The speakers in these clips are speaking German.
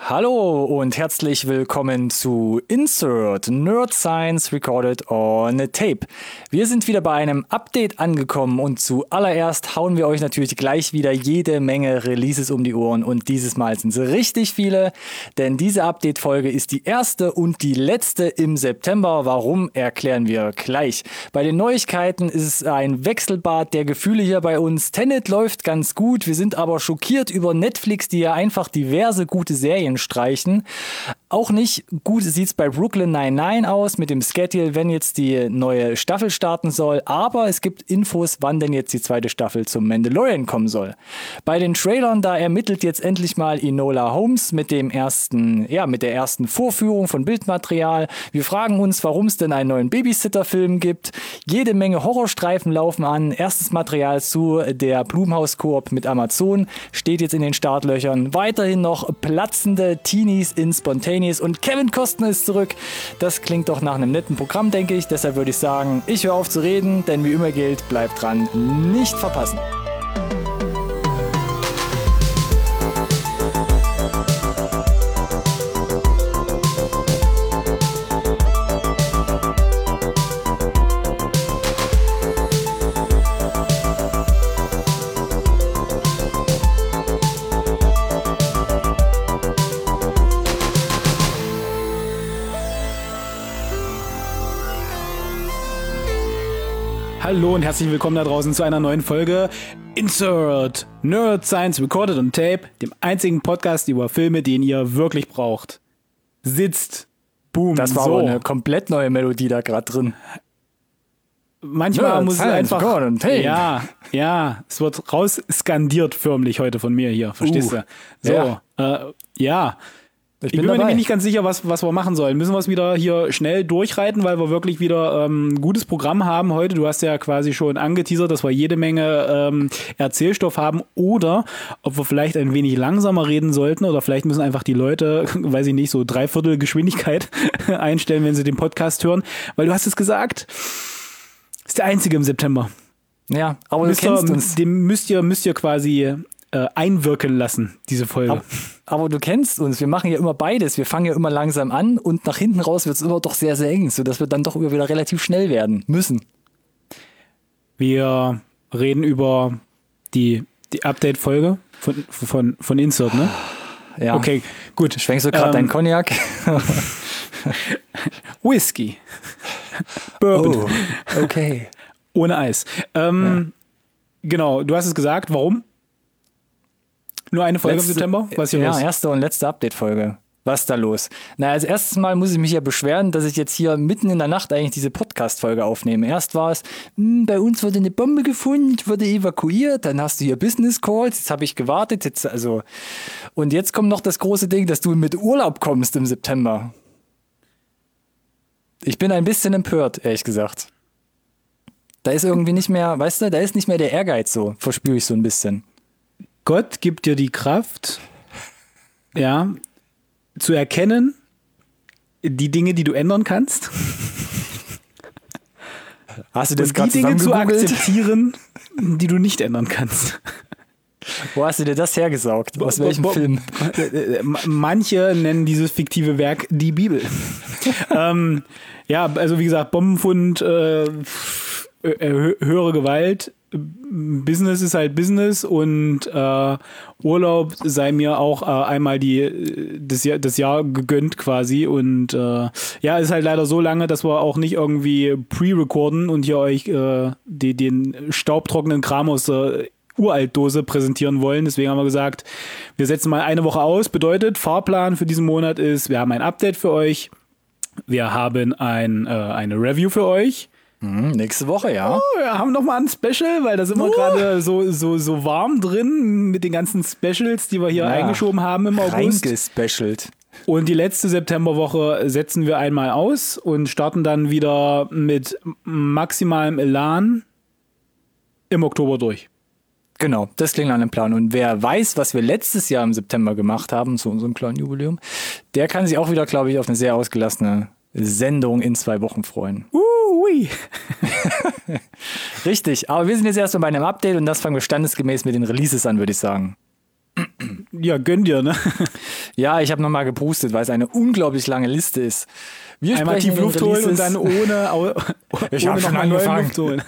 Hallo und herzlich willkommen zu Insert Nerd Science Recorded on a Tape. Wir sind wieder bei einem Update angekommen und zuallererst hauen wir euch natürlich gleich wieder jede Menge Releases um die Ohren und dieses Mal sind es richtig viele, denn diese Update-Folge ist die erste und die letzte im September. Warum, erklären wir gleich. Bei den Neuigkeiten ist es ein Wechselbad der Gefühle hier bei uns. Tenet läuft ganz gut, wir sind aber schockiert über Netflix, die ja einfach diverse gute Serien streichen. Auch nicht gut sieht es bei Brooklyn Nine-Nine aus mit dem Schedule, wenn jetzt die neue Staffel starten soll, aber es gibt Infos, wann denn jetzt die zweite Staffel zum Mandalorian kommen soll. Bei den Trailern, da ermittelt jetzt endlich mal Enola Holmes mit der ersten Vorführung von Bildmaterial. Wir fragen uns, warum es denn einen neuen Babysitter-Film gibt. Jede Menge Horrorstreifen laufen an. Erstes Material zu der Blumhaus-Koop mit Amazon steht jetzt in den Startlöchern. Weiterhin noch platzende Teenies in Spontaneous und Kevin Costner ist zurück. Das klingt doch nach einem netten Programm, denke ich. Deshalb würde ich sagen, ich höre auf zu reden, denn wie immer gilt, bleibt dran, nicht verpassen. Hallo und herzlich willkommen da draußen zu einer neuen Folge Insert Nerd Science Recorded on Tape, dem einzigen Podcast über Filme, den ihr wirklich braucht. Sitzt, boom, das war so. aber eine komplett neue Melodie da gerade drin. Manchmal Nerd muss es Science einfach, Recorded on Tape. ja, es wird rausskandiert förmlich heute von mir hier, verstehst du? So, ja. Ich bin mir nämlich nicht ganz sicher, was wir machen sollen. Müssen wir es wieder hier schnell durchreiten, weil wir wirklich wieder ein gutes Programm haben heute. Du hast ja quasi schon angeteasert, dass wir jede Menge Erzählstoff haben oder ob wir vielleicht ein wenig langsamer reden sollten oder vielleicht müssen einfach die Leute, weiß ich nicht, so 3/4 Geschwindigkeit einstellen, wenn sie den Podcast hören. Weil du hast es gesagt, ist der einzige im September. Ja, aber du kennst uns. Dem müsst ihr quasi einwirken lassen, diese Folge. Aber du kennst uns, wir machen ja immer beides. Wir fangen ja immer langsam an und nach hinten raus wird es immer doch sehr, sehr eng, sodass wir dann doch wieder relativ schnell werden müssen. Wir reden über die Update-Folge von Insert, ne? Ja. Okay, gut. Schwenkst du gerade deinen Cognac? Whisky. Bourbon. Oh, okay. Ohne Eis. Genau, du hast es gesagt. Warum? Nur eine Folge im September? Was ist hier los? Ja, erste und letzte Update-Folge. Was ist da los? Na, als erstes Mal muss ich mich ja beschweren, dass ich jetzt hier mitten in der Nacht eigentlich diese Podcast-Folge aufnehme. Erst war es, bei uns wurde eine Bombe gefunden, wurde evakuiert, dann hast du hier Business Calls, jetzt habe ich gewartet, und jetzt kommt noch das große Ding, dass du mit Urlaub kommst im September. Ich bin ein bisschen empört, ehrlich gesagt. Da ist irgendwie nicht mehr, weißt du, da ist nicht mehr der Ehrgeiz so, verspüre ich so ein bisschen. Gott gibt dir die Kraft, ja, zu erkennen, die Dinge, die du ändern kannst. Hast du das gerade die Dinge zu akzeptieren, die du nicht ändern kannst. Wo hast du dir das hergesaugt? Aus welchem Film? Manche nennen dieses fiktive Werk die Bibel. Ja, also wie gesagt, Bombenfund, höhere Gewalt, Business ist halt Business und Urlaub sei mir auch einmal das Jahr gegönnt quasi und ja, ist halt leider so lange, dass wir auch nicht irgendwie pre-recorden und hier euch den staubtrockenen Kram aus der Uraltdose präsentieren wollen. Deswegen haben wir gesagt, wir setzen mal eine Woche aus. Bedeutet, Fahrplan für diesen Monat ist, wir haben ein Update für euch, wir haben eine Review für euch. Nächste Woche, ja. Oh, wir haben nochmal ein Special, weil da sind wir gerade so warm drin mit den ganzen Specials, die wir hier eingeschoben haben im August. Reingespecialt. Und die letzte Septemberwoche setzen wir einmal aus und starten dann wieder mit maximalem Elan im Oktober durch. Genau, das klingt nach einem Plan. Und wer weiß, was wir letztes Jahr im September gemacht haben, zu unserem kleinen Jubiläum, der kann sich auch wieder, glaube ich, auf eine sehr ausgelassene Sendung in 2 Wochen freuen. Ui. Richtig, aber wir sind jetzt erstmal bei einem Update und das fangen wir standesgemäß mit den Releases an, würde ich sagen. ja, gönn dir, ne? Ja, ich habe nochmal gepustet, weil es eine unglaublich lange Liste ist. Wir einmal tief Luft holen und dann ohne habe schon angefangen. Luft holen.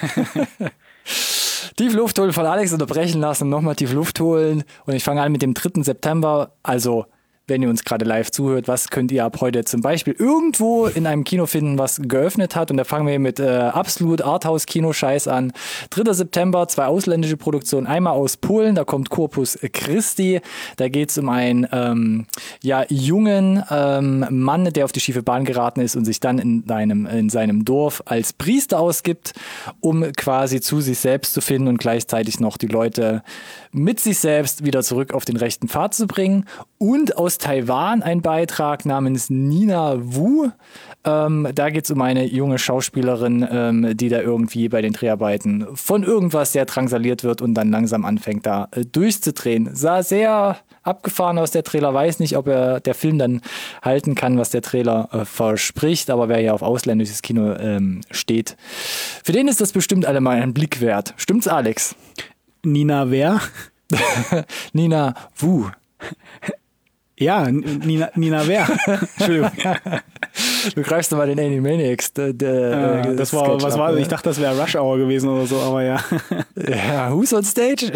Tief Luft holen, von Alex unterbrechen lassen, nochmal tief Luft holen. Und ich fange an mit dem 3. September, also wenn ihr uns gerade live zuhört, was könnt ihr ab heute zum Beispiel irgendwo in einem Kino finden, was geöffnet hat? Und da fangen wir mit absolut Arthouse-Kino-Scheiß an. 3. September, 2 ausländische Produktionen. Einmal aus Polen, da kommt Corpus Christi. Da geht es um einen jungen Mann, der auf die schiefe Bahn geraten ist und sich dann in seinem Dorf als Priester ausgibt, um quasi zu sich selbst zu finden und gleichzeitig noch die Leute mit sich selbst wieder zurück auf den rechten Pfad zu bringen. Und aus Taiwan ein Beitrag namens Nina Wu. Da geht es um eine junge Schauspielerin, die da irgendwie bei den Dreharbeiten von irgendwas sehr drangsaliert wird und dann langsam anfängt da durchzudrehen. Sah sehr abgefahren aus, der Trailer. Weiß nicht, ob der Film dann halten kann, was der Trailer verspricht, aber wer ja auf ausländisches Kino steht, für den ist das bestimmt allemal ein Blick wert. Stimmt's, Alex? Nina wer? Nina Wu. Ja, Nina wer? Entschuldigung. Du greifst mal den Animaniacs. Das war, was war das? Ich dachte, das wäre Rush Hour gewesen oder so, aber ja. Ja, who's on stage?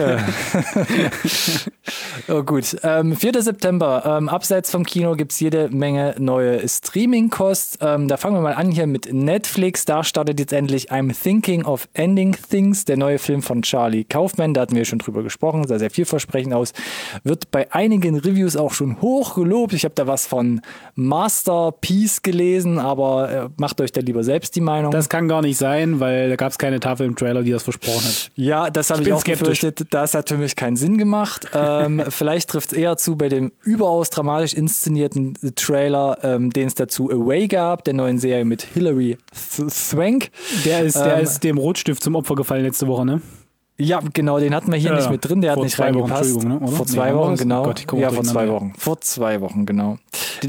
Oh gut. 4. September. Abseits vom Kino gibt es jede Menge neue Streaming-Kosts. Da fangen wir mal an hier mit Netflix. Da startet jetzt endlich I'm Thinking of Ending Things, der neue Film von Charlie Kaufman. Da hatten wir schon drüber gesprochen. Sah sehr vielversprechend aus. Wird bei einigen Reviews auch schon hoch gelobt. Ich habe da was von Masterpiece gelesen, aber macht euch da lieber selbst die Meinung. Das kann gar nicht sein, weil da gab es keine Tafel im Trailer, die das versprochen hat. Ja, das habe ich auch befürchtet. Das hat für mich keinen Sinn gemacht. Vielleicht trifft es eher zu bei dem überaus dramatisch inszenierten Trailer, den es dazu Away gab, der neuen Serie mit Hilary Swank. Der ist dem Rotstift zum Opfer gefallen letzte Woche, ne? Ja, genau, den hatten wir hier nicht mit drin, der hat nicht reingepasst. Ne, vor 2 Wochen, genau. Gott, vor 2 Wochen. Vor 2 Wochen, genau.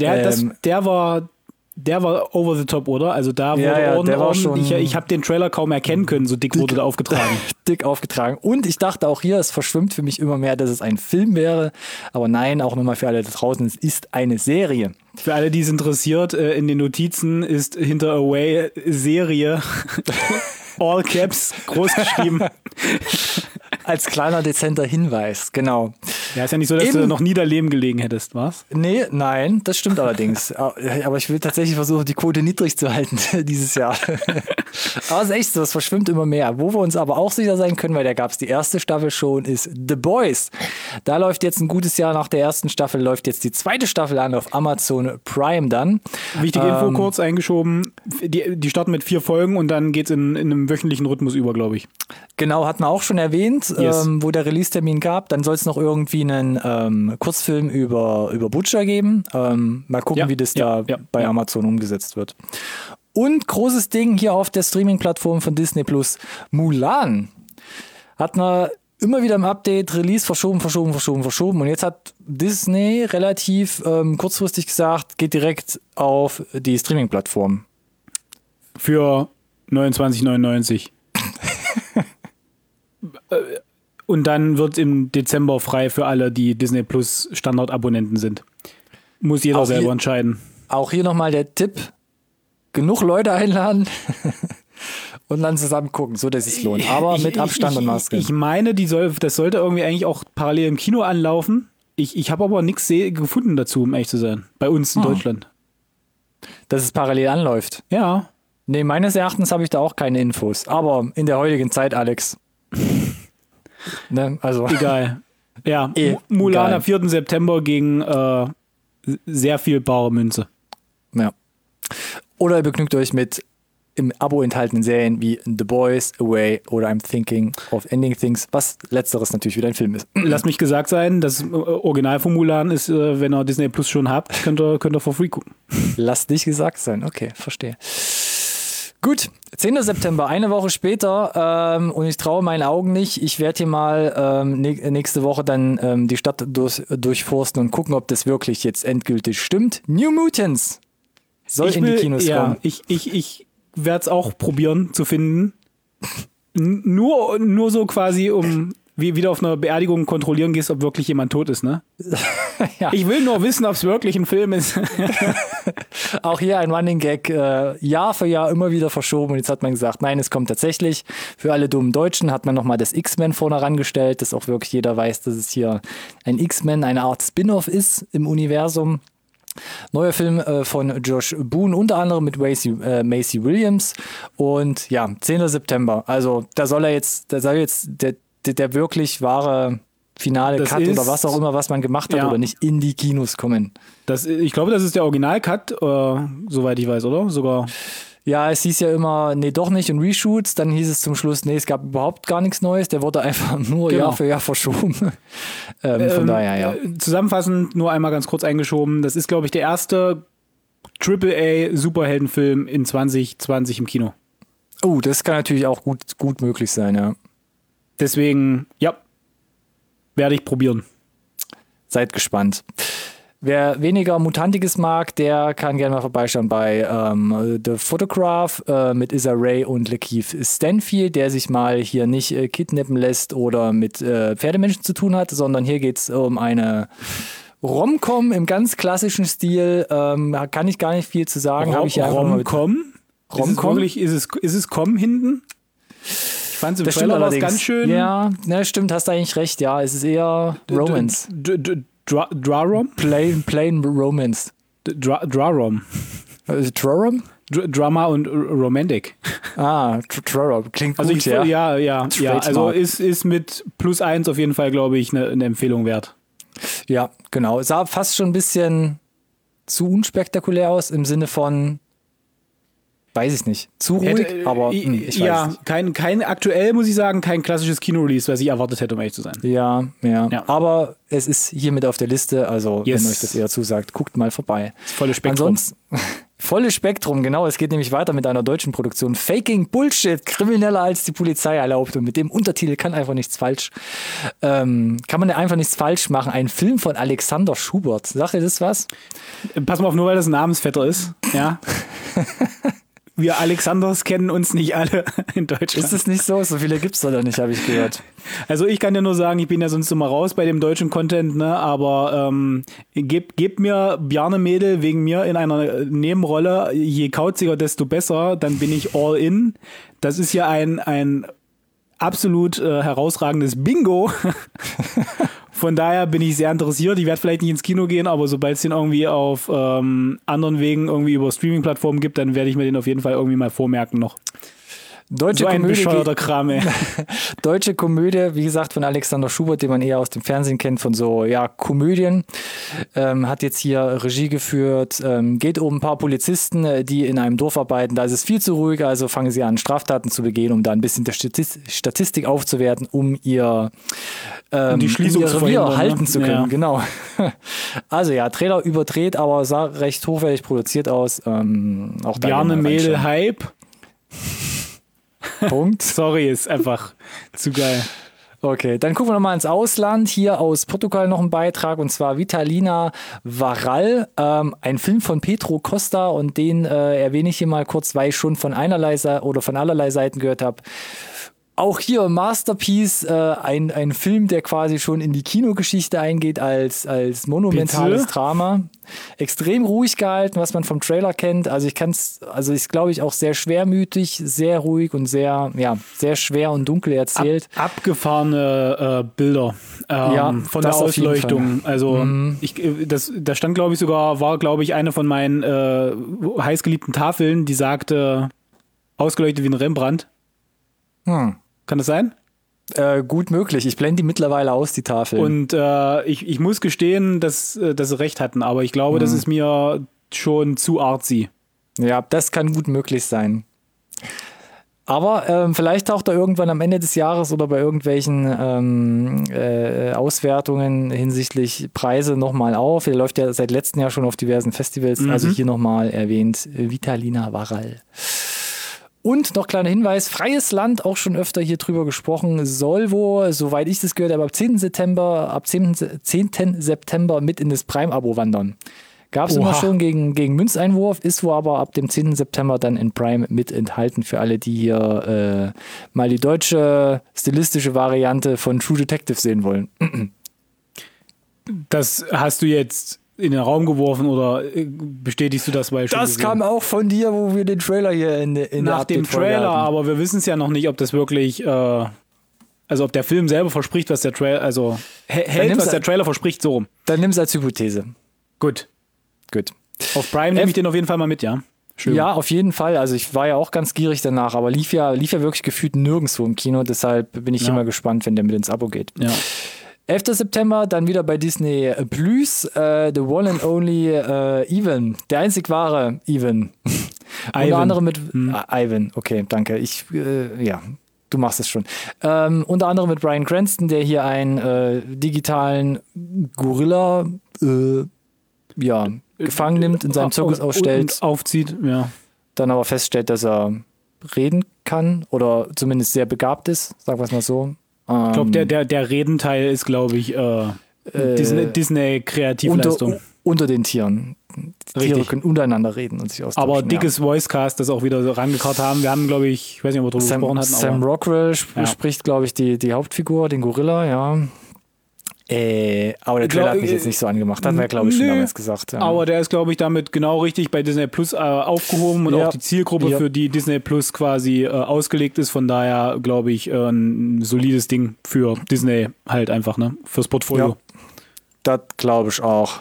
Der war over the top, oder? Also da wurde ordentlich. Ich habe den Trailer kaum erkennen können, so dick wurde da aufgetragen. Dick aufgetragen. Und ich dachte auch hier, es verschwimmt für mich immer mehr, dass es ein Film wäre. Aber nein, auch nochmal für alle da draußen, es ist eine Serie. Für alle, die es interessiert, in den Notizen ist hinter Away Serie All Caps groß geschrieben. Als kleiner, dezenter Hinweis, genau. Ja, ist ja nicht so, dass du noch nie daneben gelegen hättest, was? Nein, das stimmt allerdings. Aber ich will tatsächlich versuchen, die Quote niedrig zu halten dieses Jahr. Aber es ist echt so, es verschwimmt immer mehr. Wo wir uns aber auch sicher sein können, weil da gab es die erste Staffel schon, ist The Boys. Da läuft jetzt ein gutes Jahr nach der ersten Staffel, läuft jetzt die 2. Staffel an auf Amazon Prime dann. Wichtige Info kurz eingeschoben, die starten mit 4 Folgen und dann geht es in einem wöchentlichen Rhythmus über, glaube ich. Genau, hatten wir auch schon erwähnt, yes. Wo der Release-Termin gab. Dann soll es noch irgendwie einen Kurzfilm über Butcher geben. Mal gucken, wie das bei Amazon umgesetzt wird. Und großes Ding hier auf der Streaming-Plattform von Disney Plus, Mulan. Hat man immer wieder im Update Release verschoben. Und jetzt hat Disney relativ kurzfristig gesagt, geht direkt auf die Streaming-Plattform. Für 29,99. Und dann wird im Dezember frei für alle, die Disney Plus Standardabonnenten sind. Muss jeder selber entscheiden. Auch hier nochmal der Tipp. Genug Leute einladen und dann zusammen gucken, so dass es sich lohnt. Aber mit Abstand und Maske. Ich meine, das sollte irgendwie eigentlich auch parallel im Kino anlaufen. Ich habe aber nichts gefunden dazu, um ehrlich zu sein. Bei uns in Deutschland. Dass es parallel anläuft? Ja. Nee, meines Erachtens habe ich da auch keine Infos. Aber in der heutigen Zeit, Alex. Ne, also. Egal. Ja, Mulan am 4. September gegen sehr viel bare Münze. Ja. Oder ihr begnügt euch mit im Abo enthaltenen Serien wie The Boys, Away oder I'm Thinking of Ending Things, was letzteres natürlich wieder ein Film ist. Lass mich gesagt sein, das Original von Mulan ist, wenn ihr Disney Plus schon habt, könnt ihr for free gucken. Lass dich gesagt sein, okay, verstehe. Gut, 10. September, eine Woche später und ich traue meinen Augen nicht. Ich werde hier mal nächste Woche dann die Stadt durchforsten und gucken, ob das wirklich jetzt endgültig stimmt. New Mutants soll in die Kinos kommen. Ich werde es auch probieren zu finden. Nur so quasi, um wie wieder auf einer Beerdigung kontrollieren gehst, ob wirklich jemand tot ist, ne? Ja. Ich will nur wissen, ob es wirklich ein Film ist. Auch hier ein Running Gag, Jahr für Jahr immer wieder verschoben. Und jetzt hat man gesagt, nein, es kommt tatsächlich. Für alle dummen Deutschen hat man nochmal das X-Men vorne herangestellt, dass auch wirklich jeder weiß, dass es hier ein X-Men, eine Art Spin-off ist im Universum. Neuer Film von Josh Boone, unter anderem mit Macy Williams. Und ja, 10. September. Also da soll jetzt der wirklich wahre finale Das Cut ist, oder was auch immer, was man gemacht hat, oder nicht in die Kinos kommen. Ich glaube, das ist der Original-Cut, soweit ich weiß, oder? Sogar. Ja, es hieß ja immer, nee, doch nicht und Reshoots. Dann hieß es zum Schluss, nee, es gab überhaupt gar nichts Neues. Der wurde einfach nur Jahr für Jahr verschoben. Von daher, ja. Zusammenfassend nur einmal ganz kurz eingeschoben. Das ist, glaube ich, der erste AAA-Superheldenfilm in 2020 im Kino. Oh, das kann natürlich auch gut möglich sein, ja. Deswegen, ja, werde ich probieren. Seid gespannt. Wer weniger Mutantiges mag, der kann gerne mal vorbeischauen bei The Photograph mit Issa Rae und Lakeith Stanfield, der sich mal hier nicht kidnappen lässt oder mit Pferdemenschen zu tun hat, sondern hier geht es um eine Rom-Com im ganz klassischen Stil. Kann ich gar nicht viel zu sagen. Rom-Com? Rom-Com? Ist es Com hinten? Ich fand es im Trailer was ganz schön. Ja, stimmt, hast du eigentlich recht. Ja, es ist eher Romance. Drarom? Plain Romance. Drarom. Drarom? Drama und Romantic. Drarom. Klingt gut, also ja. Also ist mit +1 auf jeden Fall, glaube ich, eine Empfehlung wert. Ja, genau. Sah fast schon ein bisschen zu unspektakulär aus, im Sinne von, weiß ich nicht, zu ruhig, aber ich weiß nicht. Kein aktuell, muss ich sagen, kein klassisches Kino-Release, was ich erwartet hätte, um ehrlich zu sein. Ja. Aber es ist hiermit auf der Liste, also wenn euch das eher zusagt, guckt mal vorbei. Volles Spektrum. Ansonsten, volles Spektrum, genau. Es geht nämlich weiter mit einer deutschen Produktion. Faking Bullshit, krimineller als die Polizei erlaubt. Und mit dem Untertitel kann einfach nichts falsch. Kann man einfach nichts falsch machen. Ein Film von Alexander Schubert. Sagt ihr das was? Pass mal auf, nur weil das ein Namensvetter ist. Ja. Wir Alexanders kennen uns nicht alle in Deutschland. Ist es nicht so? So viele gibt es da nicht, habe ich gehört. Also ich kann dir nur sagen, ich bin ja sonst immer raus bei dem deutschen Content, ne? Aber gebt mir Bjarne Mädel wegen mir in einer Nebenrolle, je kauziger, desto besser, dann bin ich all in. Das ist ja ein absolut herausragendes Bingo. Von daher bin ich sehr interessiert. Ich werde vielleicht nicht ins Kino gehen, aber sobald es den irgendwie auf anderen Wegen irgendwie über Streaming-Plattformen gibt, dann werde ich mir den auf jeden Fall irgendwie mal vormerken noch. Deutsche so ein bescheuerter Kram, ey. Deutsche Komödie, wie gesagt, von Alexander Schubert, den man eher aus dem Fernsehen kennt, von so, Komödien. Hat jetzt hier Regie geführt. Geht um ein paar Polizisten, die in einem Dorf arbeiten. Da ist es viel zu ruhig, also fangen sie an, Straftaten zu begehen, um da ein bisschen der Statistik aufzuwerten, um ihr die Schließung zu Revier halten zu können. Ja. Genau. Also Trailer überdreht, aber sah recht hochwertig produziert aus. Auch Bjarne Mädel Hype. Punkt. Sorry, ist einfach zu geil. Okay, dann gucken wir nochmal ins Ausland. Hier aus Portugal noch ein Beitrag, und zwar Vitalina Varal, ein Film von Pedro Costa, und den erwähne ich hier mal kurz, weil ich schon von allerlei Seiten gehört habe. Auch hier Masterpiece, ein Film, der quasi schon in die Kinogeschichte eingeht als monumentales Drama. Extrem ruhig gehalten, was man vom Trailer kennt. Also ist, glaube ich, auch sehr schwermütig, sehr ruhig und sehr schwer und dunkel erzählt. Abgefahrene Bilder von der Ausleuchtung. Also da stand, glaube ich, war eine von meinen heißgeliebten Tafeln, die sagte, ausgeleuchtet wie ein Rembrandt. Kann das sein? Gut möglich. Ich blende die mittlerweile aus, die Tafel. Und ich muss gestehen, dass sie recht hatten, aber ich glaube, das ist mir schon zu artsy. Ja, das kann gut möglich sein. Aber vielleicht taucht er irgendwann am Ende des Jahres oder bei irgendwelchen Auswertungen hinsichtlich Preise nochmal auf. Er läuft ja seit letztem Jahr schon auf diversen Festivals. Also hier nochmal erwähnt, Vitalina Varal. Und noch kleiner Hinweis, Freies Land, auch schon öfter hier drüber gesprochen, soll wohl, soweit ich das gehört habe, ab 10. September mit in das Prime-Abo wandern. Gab es immer schon gegen Münzeinwurf, ist wohl aber ab dem 10. September dann in Prime mit enthalten für alle, die hier mal die deutsche stilistische Variante von True Detective sehen wollen. Das hast du jetzt in den Raum geworfen oder bestätigst du das? Das kam auch von dir, wo wir den Trailer hier in nach dem Trailer, aber wir wissen es ja noch nicht, ob das wirklich, also ob der Film selber verspricht, was der Trailer, also hält, was der Trailer verspricht, so rum. Dann nimm es als Hypothese. Gut. Auf Prime nehme ich den auf jeden Fall mal mit, ja. Schön. Ja, auf jeden Fall. Also ich war ja auch ganz gierig danach, aber lief ja wirklich gefühlt nirgendwo im Kino, deshalb bin ich immer gespannt, wenn der mit ins Abo geht. Ja. 11. September, dann wieder bei Disney Plus, The One and Only Ivan, der einzig wahre Ivan. Unter anderem mit Ivan, okay, danke. Du machst es schon. Unter anderem mit Bryan Cranston, der hier einen digitalen Gorilla gefangen nimmt, in seinem Zirkus ausstellt. Und aufzieht, ja. Dann aber feststellt, dass er reden kann oder zumindest sehr begabt ist, sagen wir es mal so. Ich glaube, der Redenteil ist, glaube ich, Disney-Kreativleistung. Unter den Tieren. Tiere können untereinander reden und sich austauschen. Aber dickes Voicecast, das auch wieder so rangekarrt haben. Wir haben, glaube ich weiß nicht, ob wir darüber gesprochen hatten. Sam Rockwell spricht, glaube ich, die Hauptfigur, den Gorilla, ja. Aber der Trailer hat mich jetzt nicht so angemacht. Hat wir, glaube ich, schon damals gesagt. Ja. Aber der ist, glaube ich, damit genau richtig bei Disney Plus aufgehoben und auch die Zielgruppe, für die Disney Plus quasi ausgelegt ist. Von daher, glaube ich, ein solides Ding für Disney halt einfach, ne? Fürs Portfolio. Ja, das glaube ich auch.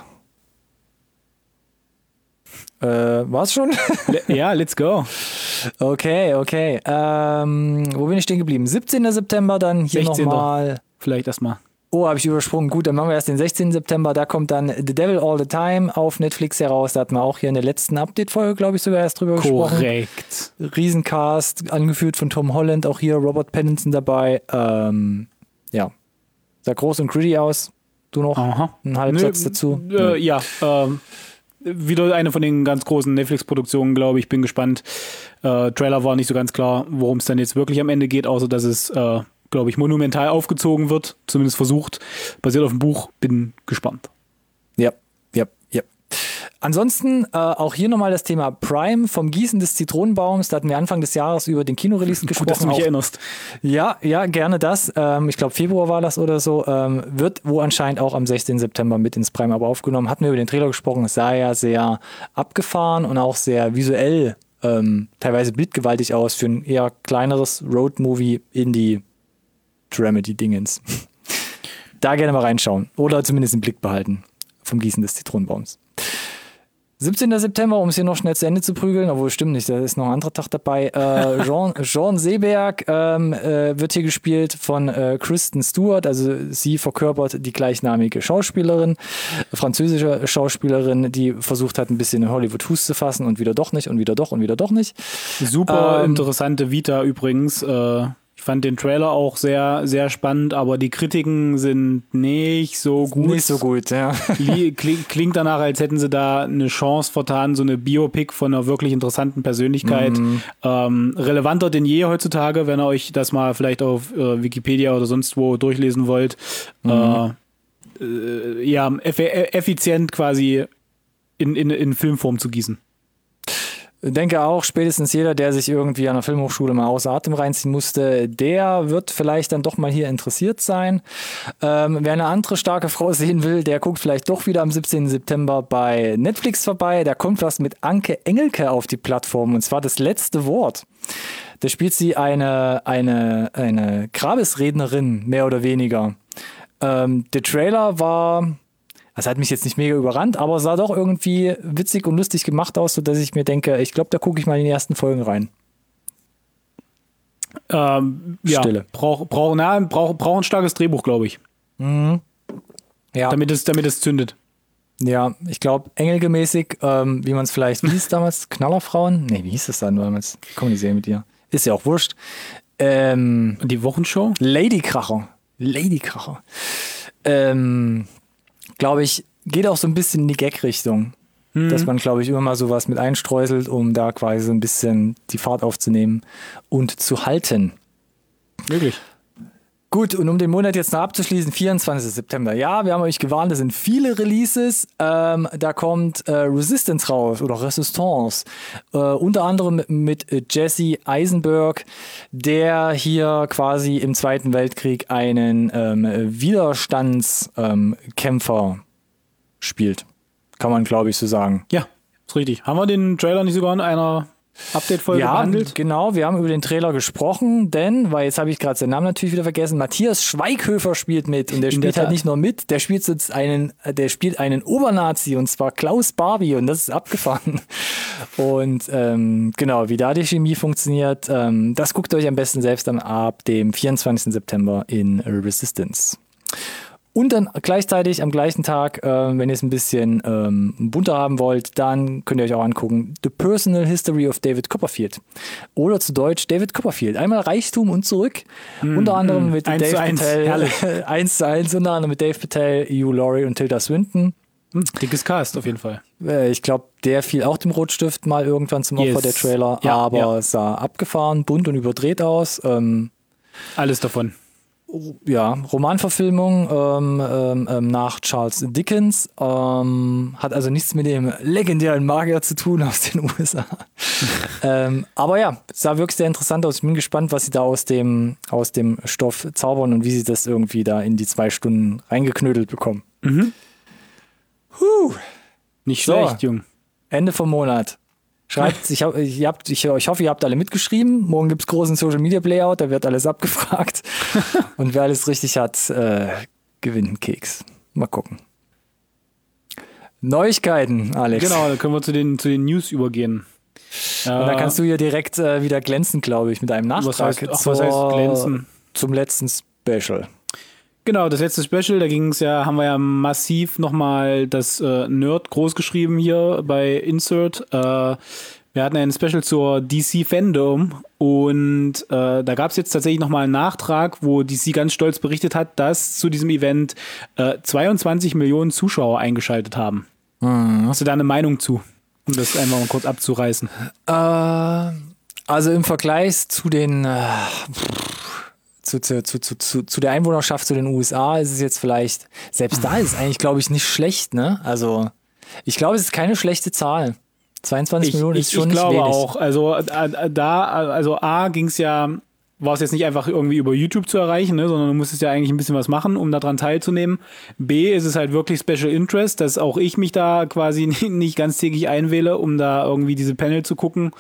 War's schon? Ja, let's go. Okay. Wo bin ich stehen geblieben? 17. September dann hier nochmal. Vielleicht erstmal. Oh, habe ich übersprungen. Gut, dann machen wir erst den 16. September. Da kommt dann The Devil All the Time auf Netflix heraus. Da hatten wir auch hier in der letzten Update-Folge, glaube ich, sogar erst drüber gesprochen. Korrekt. Riesencast, angeführt von Tom Holland. Auch hier Robert Pattinson dabei. Sah groß und gritty aus. Du noch einen Halbsatz dazu? Wieder eine von den ganz großen Netflix-Produktionen, glaube ich. Bin gespannt. Trailer war nicht so ganz klar, worum es dann jetzt wirklich am Ende geht, außer dass es glaube ich, monumental aufgezogen wird, zumindest versucht, basiert auf dem Buch. Bin gespannt. Ja. Ansonsten auch hier nochmal das Thema Prime, vom Gießen des Zitronenbaums. Da hatten wir Anfang des Jahres über den Kinorelease gesprochen. Gut, dass du mich erinnerst. Ja, gerne das. Ich glaube, Februar war das oder so. Wird wo anscheinend auch am 16. September mit ins Prime aber aufgenommen. Hatten wir über den Trailer gesprochen. Es sah ja sehr abgefahren und auch sehr visuell, teilweise bildgewaltig aus für ein eher kleineres Road-Movie in die Dramedy-Dingens. Da gerne mal reinschauen. Oder zumindest im Blick behalten. Vom Gießen des Zitronenbaums. 17. September, um es hier noch schnell zu Ende zu prügeln, obwohl stimmt nicht, da ist noch ein anderer Tag dabei. Jean Seberg wird hier gespielt von Kristen Stewart, also sie verkörpert die gleichnamige Schauspielerin, französische Schauspielerin, die versucht hat, ein bisschen in Hollywood Fuß zu fassen und wieder doch nicht und wieder doch und wieder doch nicht. Super interessante Vita übrigens. Ich fand den Trailer auch sehr, sehr spannend, aber die Kritiken sind nicht so gut. Nicht so gut, ja. Klingt danach, als hätten sie da eine Chance vertan, so eine Biopic von einer wirklich interessanten Persönlichkeit. Relevanter denn je heutzutage, wenn ihr euch das mal vielleicht auf Wikipedia oder sonst wo durchlesen wollt. Effizient quasi in Filmform zu gießen. Ich denke auch, spätestens jeder, der sich irgendwie an der Filmhochschule mal außer Atem reinziehen musste, der wird vielleicht dann doch mal hier interessiert sein. Wer eine andere starke Frau sehen will, der guckt vielleicht doch wieder am 17. September bei Netflix vorbei. Da kommt was mit Anke Engelke auf die Plattform, und zwar Das letzte Wort. Da spielt sie eine Grabesrednerin, mehr oder weniger. Der Trailer war... Das hat mich jetzt nicht mega überrannt, aber sah doch irgendwie witzig und lustig gemacht aus, sodass ich mir denke, ich glaube, da gucke ich mal in die ersten Folgen rein. Stille. Braucht ein starkes Drehbuch, glaube ich. Mhm. Ja. Damit es zündet. Ja, ich glaube, Engelgemäßig, wie man es vielleicht, wie hieß es damals? Knallerfrauen? Nee, wie hieß es dann damals? Komm, die Serie mit dir. Ist ja auch wurscht. Die Wochenshow? Ladykracher. Glaube ich, geht auch so ein bisschen in die Gag-Richtung. Dass man, glaube ich, immer mal sowas mit einstreuselt, um da quasi so ein bisschen die Fahrt aufzunehmen und zu halten. Wirklich? Gut, und um den Monat jetzt noch abzuschließen, 24. September. Ja, wir haben euch gewarnt, es sind viele Releases. Da kommt Resistance raus oder Resistance. Unter anderem mit Jesse Eisenberg, der hier quasi im Zweiten Weltkrieg einen Widerstandskämpfer spielt. Kann man, glaube ich, so sagen. Ja, ist richtig. Haben wir den Trailer nicht sogar in einer Update-Folge behandelt? Genau, wir haben über den Trailer gesprochen, denn, weil jetzt habe ich gerade seinen Namen natürlich wieder vergessen, Matthias Schweighöfer spielt mit und der spielt halt nicht nur mit, der spielt einen Obernazi und zwar Klaus Barbie und das ist abgefahren. Und genau, wie da die Chemie funktioniert, das guckt euch am besten selbst dann ab dem 24. September in Resistance. Und dann gleichzeitig am gleichen Tag, wenn ihr es ein bisschen bunter haben wollt, dann könnt ihr euch auch angucken The Personal History of David Copperfield. Oder zu Deutsch David Copperfield. Einmal Reichtum und zurück. Unter anderem mit Dave Patel. 1:1, unter anderem mit Dave Patel, Hugh Laurie und Tilda Swinton. Dickes Cast auf jeden Fall. Ich glaube, der fiel auch dem Rotstift mal irgendwann zum Opfer, der Trailer. Ja, aber sah abgefahren, bunt und überdreht aus. Alles davon. Ja, Romanverfilmung nach Charles Dickens, hat also nichts mit dem legendären Magier zu tun aus den USA. Aber ja, sah wirklich sehr interessant aus. Ich bin gespannt, was sie da aus dem Stoff zaubern und wie sie das irgendwie da in die 2 Stunden reingeknödelt bekommen. Mhm. Nicht schlecht, Jung. Ende vom Monat. Schreibt, ich hoffe, ihr habt alle mitgeschrieben. Morgen gibt es großen Social Media Playout, da wird alles abgefragt. Und wer alles richtig hat, gewinnt einen Keks. Mal gucken. Neuigkeiten, Alex. Genau, da können wir zu den News übergehen. Und da kannst du hier direkt wieder glänzen, glaube ich, mit einem Nachtrag. Was heißt glänzen? Zum letzten Special. Genau, das letzte Special, haben wir ja massiv nochmal das Nerd groß geschrieben hier bei Insert. Wir hatten ein Special zur DC Fandom und da gab es jetzt tatsächlich nochmal einen Nachtrag, wo DC ganz stolz berichtet hat, dass zu diesem Event 22 Millionen Zuschauer eingeschaltet haben. Hast du da eine Meinung zu, um das einfach mal kurz abzureißen? Also im Vergleich zu den zu der Einwohnerschaft zu den USA ist es jetzt vielleicht, selbst da ist es eigentlich, glaube ich, nicht schlecht, ne? Also, ich glaube, es ist keine schlechte Zahl. 22 Millionen ist schon nicht wenig. Ich glaube auch. Also, war es jetzt nicht einfach irgendwie über YouTube zu erreichen, ne, sondern du musstest ja eigentlich ein bisschen was machen, um daran teilzunehmen. B, ist es halt wirklich Special Interest, dass auch ich mich da quasi nicht ganz täglich einwähle, um da irgendwie diese Panel zu gucken.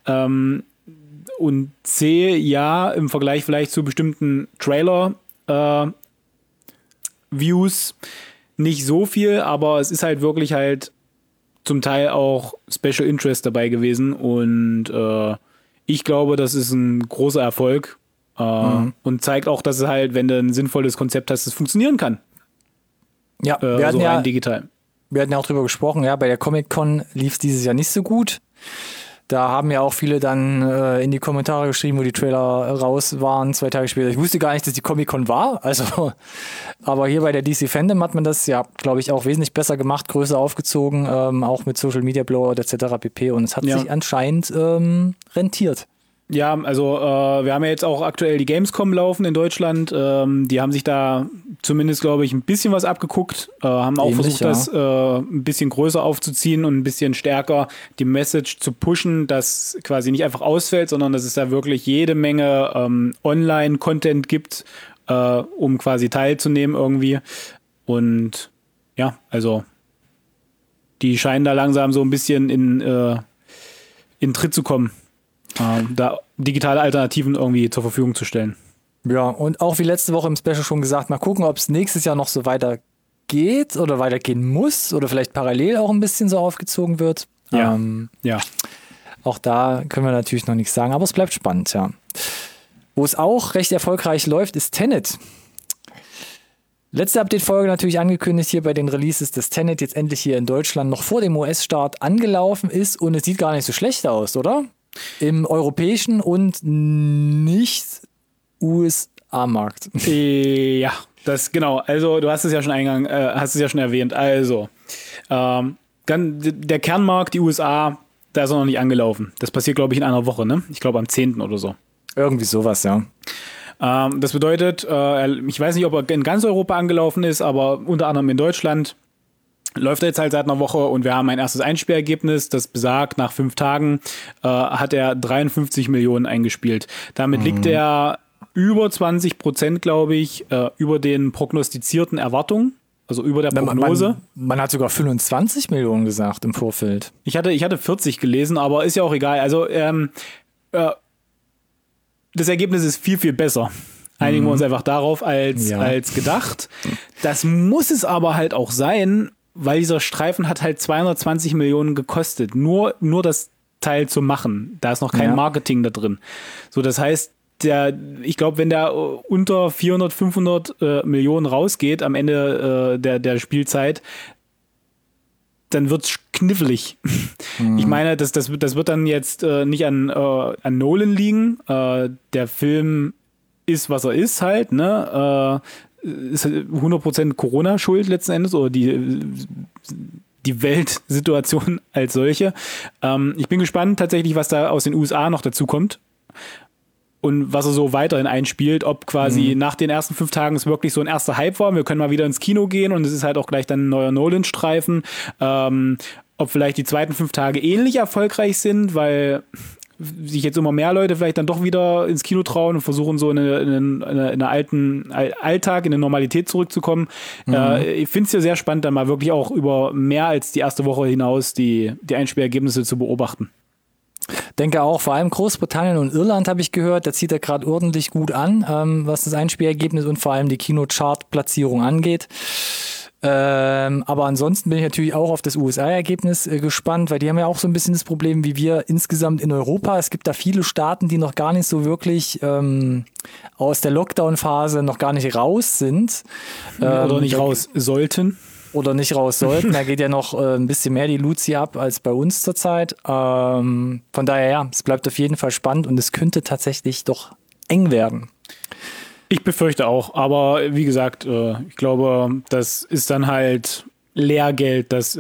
Und C, ja, im Vergleich vielleicht zu bestimmten Trailer-Views nicht so viel, aber es ist halt wirklich halt zum Teil auch Special Interest dabei gewesen und ich glaube, das ist ein großer Erfolg und zeigt auch, dass es halt, wenn du ein sinnvolles Konzept hast, es funktionieren kann. Ja, wir hatten digital. Wir hatten ja auch drüber gesprochen, ja, bei der Comic-Con lief es dieses Jahr nicht so gut. Da haben ja auch viele dann in die Kommentare geschrieben, wo die Trailer raus waren, 2 Tage später. Ich wusste gar nicht, dass die Comic-Con war. Also, aber hier bei der DC Fandom hat man das ja, glaube ich, auch wesentlich besser gemacht, größer aufgezogen, auch mit Social Media Blowout etc. pp. Und es hat sich anscheinend rentiert. Ja, also wir haben ja jetzt auch aktuell die Gamescom laufen in Deutschland. Die haben sich da zumindest, glaube ich, ein bisschen was abgeguckt. Haben auch versucht, das ein bisschen größer aufzuziehen und ein bisschen stärker die Message zu pushen, dass quasi nicht einfach ausfällt, sondern dass es da wirklich jede Menge Online-Content gibt, um quasi teilzunehmen irgendwie. Und ja, also die scheinen da langsam so ein bisschen in Tritt zu kommen. Da digitale Alternativen irgendwie zur Verfügung zu stellen. Ja, und auch wie letzte Woche im Special schon gesagt, mal gucken, ob es nächstes Jahr noch so weitergeht oder weitergehen muss oder vielleicht parallel auch ein bisschen so aufgezogen wird. Ja. Auch da können wir natürlich noch nichts sagen, aber es bleibt spannend, ja. Wo es auch recht erfolgreich läuft, ist Tenet. Letzte Update-Folge natürlich angekündigt hier bei den Releases, dass Tenet jetzt endlich hier in Deutschland noch vor dem US-Start angelaufen ist und es sieht gar nicht so schlecht aus, oder? Im europäischen und nicht USA-Markt. Ja, das genau. Also du hast es ja schon erwähnt. Also der Kernmarkt, die USA, da ist er noch nicht angelaufen. Das passiert, glaube ich, in einer Woche, ne? Ich glaube am 10. oder so. Irgendwie sowas, ja. Das bedeutet, ich weiß nicht, ob er in ganz Europa angelaufen ist, aber unter anderem in Deutschland läuft er jetzt halt seit einer Woche und wir haben ein erstes Einspielergebnis, das besagt, nach 5 Tagen hat er 53 Millionen eingespielt. Damit liegt er über 20%, glaube ich, über den prognostizierten Erwartungen, also über der Prognose. Man hat sogar 25 Millionen gesagt im Vorfeld. Ich hatte 40 gelesen, aber ist ja auch egal. Also das Ergebnis ist viel, viel besser. Einigen wir uns einfach darauf als gedacht. Das muss es aber halt auch sein, weil dieser Streifen hat halt 220 Millionen gekostet. Nur das Teil zu machen. Da ist noch kein Marketing da drin. So, das heißt, ich glaube, wenn der unter 400, 500 Millionen rausgeht am Ende der Spielzeit, dann wird's knifflig. Ich meine, das wird dann jetzt nicht an Nolan liegen. Der Film ist, was er ist halt, ne? Ist 100% Corona-Schuld letzten Endes oder die Weltsituation als solche. Ich bin gespannt tatsächlich, was da aus den USA noch dazu kommt und was er so weiterhin einspielt, ob quasi nach den ersten 5 Tagen es wirklich so ein erster Hype war, wir können mal wieder ins Kino gehen und es ist halt auch gleich dann ein neuer Nolan-Streifen, ob vielleicht die zweiten 5 Tage ähnlich erfolgreich sind, weil sich jetzt immer mehr Leute vielleicht dann doch wieder ins Kino trauen und versuchen so in einen alten Alltag, in eine Normalität zurückzukommen. Ich finde es ja sehr spannend, dann mal wirklich auch über mehr als die erste Woche hinaus die Einspielergebnisse zu beobachten. Denke auch, vor allem Großbritannien und Irland habe ich gehört, da zieht er gerade ordentlich gut an, was das Einspielergebnis und vor allem die Kinochart-Platzierung angeht. Aber ansonsten bin ich natürlich auch auf das USA-Ergebnis gespannt, weil die haben ja auch so ein bisschen das Problem wie wir insgesamt in Europa. Es gibt da viele Staaten, die noch gar nicht so wirklich aus der Lockdown-Phase noch gar nicht raus sind. Oder nicht raus sollten. Oder nicht raus sollten. Da geht ja noch ein bisschen mehr die Luzi ab als bei uns zurzeit. Von daher, ja, es bleibt auf jeden Fall spannend und es könnte tatsächlich doch eng werden. Ich befürchte auch, aber wie gesagt, ich glaube, das ist dann halt Lehrgeld, das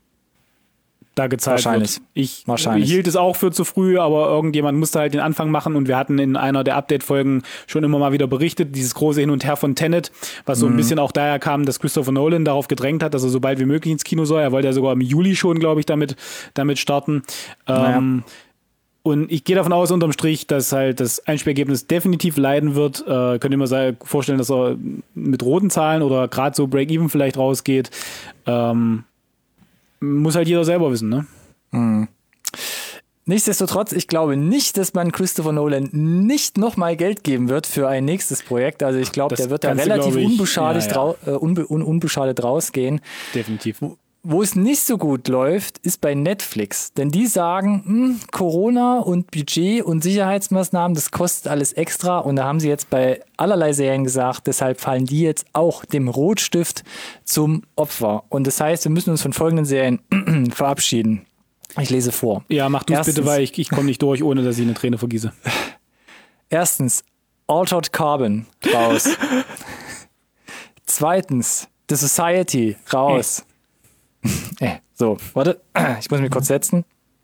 da gezahlt wird. Ich hielt es auch für zu früh, aber irgendjemand musste halt den Anfang machen und wir hatten in einer der Update-Folgen schon immer mal wieder berichtet, dieses große Hin und Her von Tenet, was so ein bisschen auch daher kam, dass Christopher Nolan darauf gedrängt hat, dass er so bald wie möglich ins Kino soll. Er wollte ja sogar im Juli schon, glaube ich, damit starten. Und ich gehe davon aus, unterm Strich, dass halt das Einspielergebnis definitiv leiden wird. Könnt ihr mir vorstellen, dass er mit roten Zahlen oder gerade so Break-Even vielleicht rausgeht. Muss halt jeder selber wissen, ne? Nichtsdestotrotz, ich glaube nicht, dass man Christopher Nolan nicht nochmal Geld geben wird für ein nächstes Projekt. Also ich glaube, der wird da relativ unbeschadet rausgehen. Definitiv. Wo es nicht so gut läuft, ist bei Netflix. Denn die sagen, Corona und Budget und Sicherheitsmaßnahmen, das kostet alles extra. Und da haben sie jetzt bei allerlei Serien gesagt, deshalb fallen die jetzt auch dem Rotstift zum Opfer. Und das heißt, wir müssen uns von folgenden Serien verabschieden. Ich lese vor. Ja, mach du es bitte, weil ich komme nicht durch, ohne dass ich eine Träne vergieße. Erstens, Altered Carbon, raus. Zweitens, The Society, raus. So, warte, ich muss mich kurz setzen.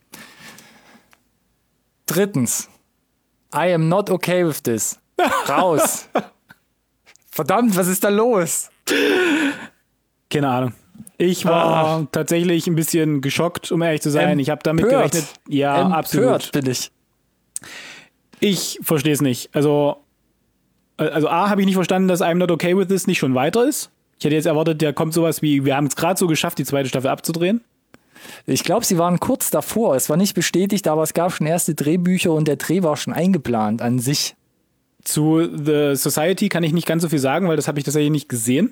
Drittens, I am not okay with this. Raus. Verdammt, was ist da los? Keine Ahnung. Ich war tatsächlich ein bisschen geschockt, um ehrlich zu sein. Ich habe damit gerechnet. Ja, absolut. Bin ich. Ich verstehe es nicht. Also A, habe ich nicht verstanden, dass I'm not okay with this nicht schon weiter ist. Ich hätte jetzt erwartet, da kommt sowas wie, wir haben es gerade so geschafft, die zweite Staffel abzudrehen. Ich glaube, sie waren kurz davor. Es war nicht bestätigt, aber es gab schon erste Drehbücher und der Dreh war schon eingeplant an sich. Zu The Society kann ich nicht ganz so viel sagen, weil das habe ich tatsächlich nicht gesehen.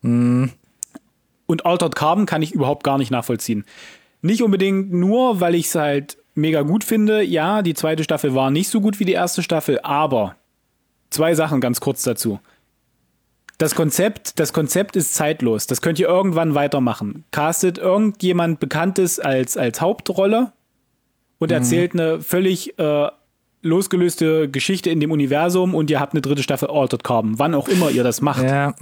Und Altered Carbon kann ich überhaupt gar nicht nachvollziehen. Nicht unbedingt nur, weil ich es halt mega gut finde. Ja, die zweite Staffel war nicht so gut wie die erste Staffel, aber 2 Sachen ganz kurz dazu. Das Konzept ist zeitlos. Das könnt ihr irgendwann weitermachen. Castet irgendjemand Bekanntes als Hauptrolle und erzählt eine völlig losgelöste Geschichte in dem Universum und ihr habt eine 3. Staffel Altered Carbon. Wann auch immer ihr das macht. Ja.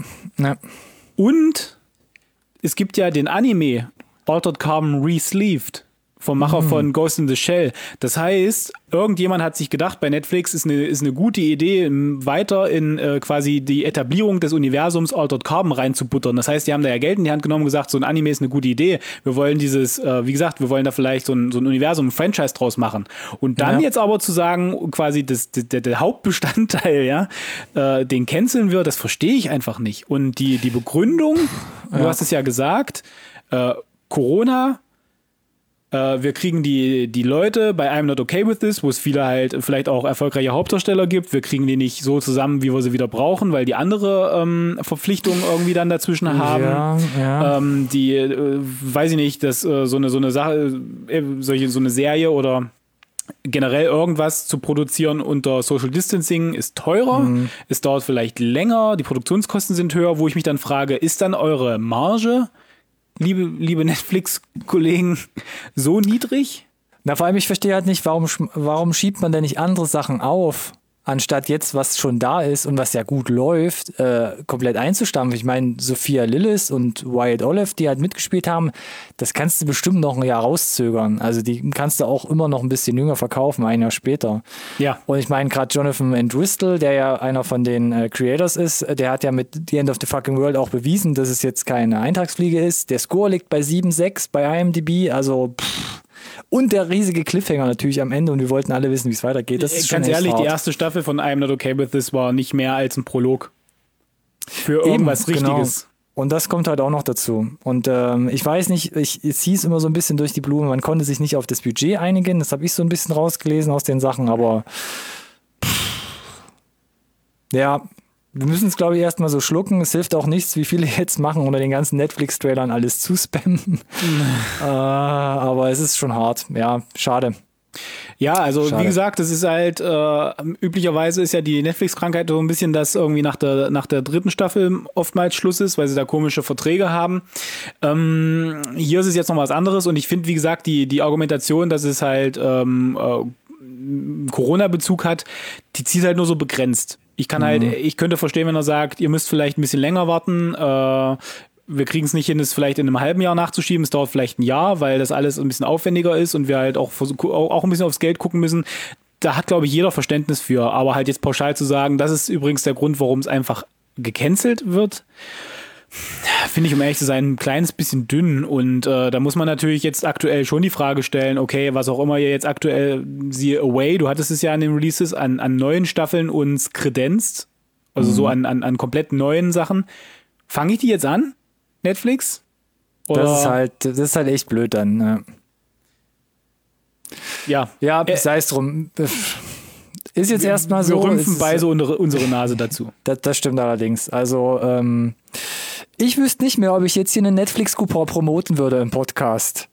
Und es gibt ja den Anime Altered Carbon Resleeved vom Macher von Ghost in the Shell. Das heißt, irgendjemand hat sich gedacht, bei Netflix ist eine gute Idee, weiter in quasi die Etablierung des Universums Altered Carbon reinzubuttern. Das heißt, die haben da ja Geld in die Hand genommen und gesagt, so ein Anime ist eine gute Idee. Wir wollen wie gesagt, wir wollen da vielleicht so ein Universum, ein Franchise draus machen. Und dann jetzt aber zu sagen, quasi der Hauptbestandteil, ja, den canceln wir, das verstehe ich einfach nicht. Und die Begründung, du hast es ja gesagt, Corona, wir kriegen die Leute bei I'm Not Okay With This, wo es viele halt vielleicht auch erfolgreiche Hauptdarsteller gibt, wir kriegen die nicht so zusammen, wie wir sie wieder brauchen, weil die andere Verpflichtungen irgendwie dann dazwischen haben. Ja. Weiß ich nicht, dass so eine Sache, so eine Serie oder generell irgendwas zu produzieren unter Social Distancing ist teurer, es dauert vielleicht länger, die Produktionskosten sind höher, wo ich mich dann frage, ist dann eure Marge, liebe Netflix-Kollegen, so niedrig? Na, vor allem, ich verstehe halt nicht, warum schiebt man denn nicht andere Sachen auf, anstatt jetzt, was schon da ist und was ja gut läuft, komplett einzustampfen. Ich meine, Sophia Lillis und Wyatt Olive, die halt mitgespielt haben, das kannst du bestimmt noch ein Jahr rauszögern. Also die kannst du auch immer noch ein bisschen jünger verkaufen, ein Jahr später. Ja. Und ich meine, gerade Jonathan Entwistle, der ja einer von den Creators ist, der hat ja mit The End of the Fucking World auch bewiesen, dass es jetzt keine Eintagsfliege ist. Der Score liegt bei 7,6 bei IMDb, also und der riesige Cliffhanger natürlich am Ende und wir wollten alle wissen, wie es weitergeht. Das ist ganz ehrlich, hart. Die erste Staffel von I'm Not Okay With This war nicht mehr als ein Prolog für irgendwas Richtiges. Genau. Und das kommt halt auch noch dazu. Und ich weiß nicht, es hieß immer so ein bisschen durch die Blume, man konnte sich nicht auf das Budget einigen. Das habe ich so ein bisschen rausgelesen aus den Sachen, aber ja, wir müssen es, glaube ich, erstmal so schlucken. Es hilft auch nichts, wie viele jetzt machen, unter den ganzen Netflix-Trailern alles zuspammen. Aber es ist schon hart. Ja, schade. Ja, also schade. Wie gesagt, das ist halt, üblicherweise ist ja die Netflix-Krankheit so ein bisschen, dass irgendwie nach der dritten Staffel oftmals Schluss ist, weil sie da komische Verträge haben. Hier ist es jetzt noch was anderes und ich finde, wie gesagt, die Argumentation, dass es halt Corona-Bezug hat, die zieht halt nur so begrenzt. Ich könnte verstehen, wenn er sagt, ihr müsst vielleicht ein bisschen länger warten, wir kriegen es nicht hin, es vielleicht in einem halben Jahr nachzuschieben, es dauert vielleicht ein Jahr, weil das alles ein bisschen aufwendiger ist und wir halt auch ein bisschen aufs Geld gucken müssen. Da hat, glaube ich, jeder Verständnis für, aber halt jetzt pauschal zu sagen, das ist übrigens der Grund, warum es einfach gecancelt wird, finde ich, um ehrlich zu sein, ein kleines bisschen dünn und da muss man natürlich jetzt aktuell schon die Frage stellen, okay, was auch immer ihr jetzt aktuell, siehe Away, du hattest es ja an den Releases, an neuen Staffeln uns kredenzt, also so an komplett neuen Sachen. Fange ich die jetzt an, Netflix? Oder? Das ist halt echt blöd dann. Ne? Ja, sei es drum. Ist jetzt erstmal so. Wir rümpfen beide unsere Nase dazu. Das stimmt allerdings. Also, ich wüsste nicht mehr, ob ich jetzt hier einen Netflix-Coupon promoten würde im Podcast.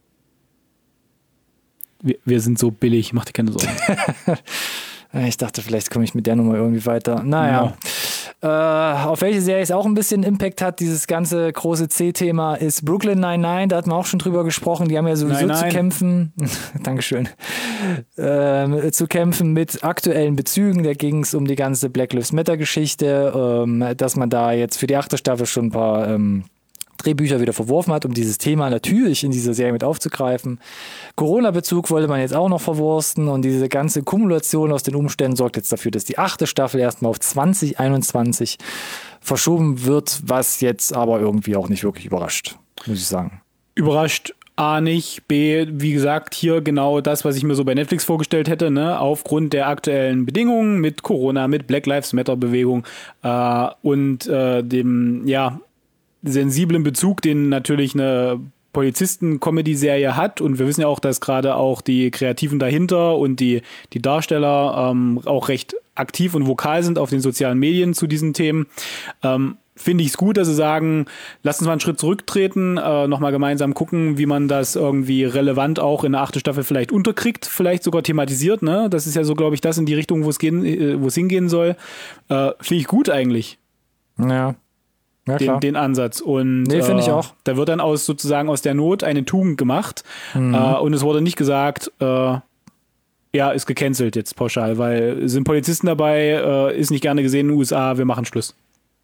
Wir sind so billig, mach dir keine Sorgen. Ich dachte, vielleicht komme ich mit der Nummer irgendwie weiter. Naja. Auf welche Serie es auch ein bisschen Impact hat, dieses ganze große C-Thema, ist Brooklyn Nine-Nine. Da hatten wir auch schon drüber gesprochen. Die haben ja sowieso zu kämpfen. Dankeschön. Zu kämpfen mit aktuellen Bezügen. Da ging es um die ganze Black Lives Matter-Geschichte, dass man da jetzt für die 8. Staffel schon ein paar Drehbücher wieder verworfen hat, um dieses Thema natürlich in dieser Serie mit aufzugreifen. Corona-Bezug wollte man jetzt auch noch verwursten und diese ganze Kumulation aus den Umständen sorgt jetzt dafür, dass die 8. Staffel erstmal auf 2021 verschoben wird, was jetzt aber irgendwie auch nicht wirklich überrascht, muss ich sagen. Überrascht A nicht, B, wie gesagt, hier genau das, was ich mir so bei Netflix vorgestellt hätte, ne? Aufgrund der aktuellen Bedingungen mit Corona, mit Black Lives Matter Bewegung und dem, sensiblen Bezug, den natürlich eine Polizisten-Comedy-Serie hat und wir wissen ja auch, dass gerade auch die Kreativen dahinter und die Darsteller auch recht aktiv und vokal sind auf den sozialen Medien zu diesen Themen. Finde ich es gut, dass sie sagen, lass uns mal einen Schritt zurücktreten, nochmal gemeinsam gucken, wie man das irgendwie relevant auch in der 8. Staffel vielleicht unterkriegt, vielleicht sogar thematisiert, ne? Das ist ja so, glaube ich, das in die Richtung, wo es hingehen soll. Finde ich gut eigentlich. Ja. Ja, den Ansatz. Und finde ich auch. Da wird dann sozusagen aus der Not eine Tugend gemacht. Und es wurde nicht gesagt, ist gecancelt jetzt pauschal, weil sind Polizisten dabei, ist nicht gerne gesehen in den USA, wir machen Schluss.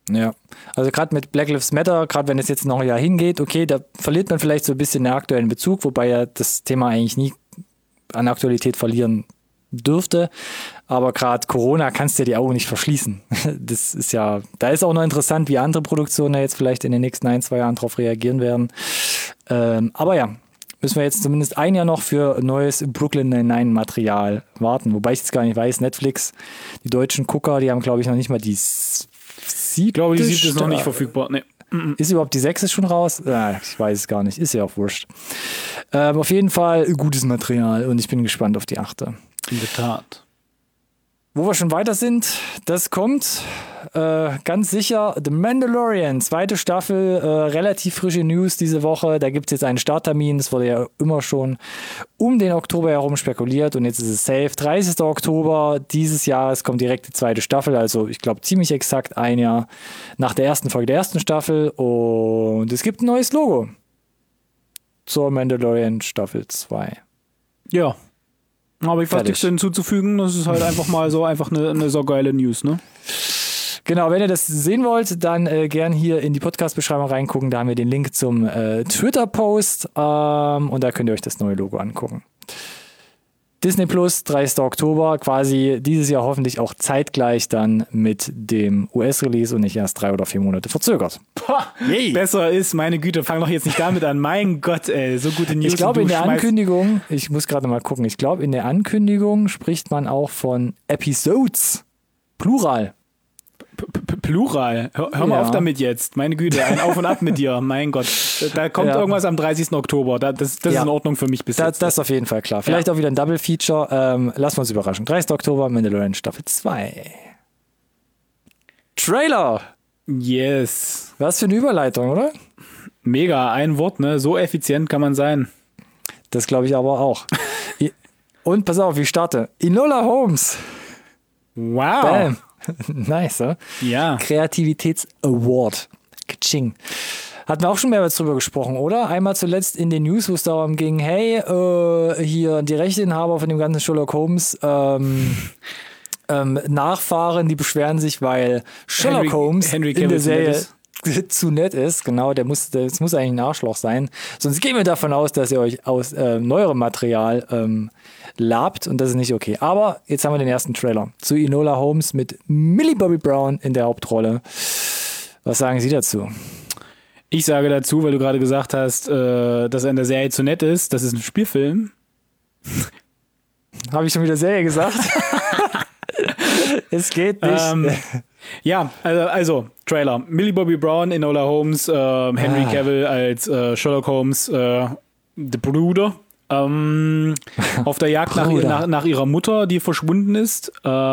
Ja, also gerade mit Black Lives Matter, gerade wenn es jetzt noch ein Jahr hingeht, okay, da verliert man vielleicht so ein bisschen den aktuellen Bezug, wobei ja das Thema eigentlich nie an Aktualität verlieren dürfte. Aber gerade Corona kannst du dir die Augen nicht verschließen. Das ist ja, da ist auch noch interessant, wie andere Produktionen jetzt vielleicht in den nächsten 1-2 Jahren darauf reagieren werden. Aber ja, müssen wir jetzt zumindest ein Jahr noch für neues Brooklyn Nine-Nine Material warten. Wobei ich jetzt gar nicht weiß, Netflix, die deutschen Gucker, die haben glaube ich noch nicht mal die ich glaube, die 7. ist noch nicht verfügbar. Nee. Ist überhaupt die 6. schon raus? Ich weiß es gar nicht. Ist ja auch wurscht. Auf jeden Fall gutes Material und ich bin gespannt auf die 8. In der Tat. Wo wir schon weiter sind, das kommt ganz sicher The Mandalorian, 2. Staffel, relativ frische News diese Woche. Da gibt es jetzt einen Starttermin, das wurde ja immer schon um den Oktober herum spekuliert und jetzt ist es safe. 30. Oktober dieses Jahres kommt direkt die 2. Staffel, also ich glaube ziemlich exakt ein Jahr nach der ersten Folge der 1. Staffel und es gibt ein neues Logo zur Mandalorian Staffel 2. Ja. Aber ich was nichts hinzuzufügen, das ist halt einfach mal so einfach eine so geile News, ne? Genau, wenn ihr das sehen wollt, dann gern hier in die Podcast-Beschreibung reingucken. Da haben wir den Link zum Twitter-Post und da könnt ihr euch das neue Logo angucken. Disney Plus, 30. Oktober, quasi dieses Jahr hoffentlich auch zeitgleich dann mit dem US-Release und nicht erst 3 oder 4 Monate verzögert. Besser ist, meine Güte, fang doch jetzt nicht damit an. Mein Gott, ey, so gute News. Ich glaube in der Ankündigung, ich muss gerade mal gucken, ich glaube in der Ankündigung spricht man auch von Episodes, Plural. Plural. Hör mal auf damit jetzt. Meine Güte, ein Auf und Ab mit dir. Mein Gott. Da kommt irgendwas am 30. Oktober. Das ist in Ordnung für mich bis jetzt. Das ist auf jeden Fall klar. Vielleicht auch wieder ein Double Feature. Lassen wir uns überraschen. 30. Oktober, Mandalorian Staffel 2. Trailer. Yes. Was für eine Überleitung, oder? Mega. Ein Wort, ne? So effizient kann man sein. Das glaube ich aber auch. Und pass auf, ich starte. Enola Holmes. Wow. Bam. Nice, oder? Ja. Kreativitäts-Award. Kaching. Hatten wir auch schon mehrmals drüber gesprochen, oder? Einmal zuletzt in den News, wo es darum ging, hey, hier die Rechteinhaber von dem ganzen Sherlock Holmes Nachfahren, die beschweren sich, weil Sherlock Holmes Henry in der Serie zu nett ist. Genau, das muss eigentlich ein Arschloch sein. Sonst gehen wir davon aus, dass ihr euch aus neuerem Material labt und das ist nicht okay. Aber jetzt haben wir den ersten Trailer zu Enola Holmes mit Millie Bobby Brown in der Hauptrolle. Was sagen Sie dazu? Ich sage dazu, weil du gerade gesagt hast, dass er in der Serie zu nett ist, das ist ein Spielfilm. Habe ich schon wieder Serie gesagt? Es geht nicht. Ja, also Trailer. Millie Bobby Brown, Enola Holmes, Henry Cavill als Sherlock Holmes, der Bruder. Auf der Jagd nach ihrer Mutter, die verschwunden ist.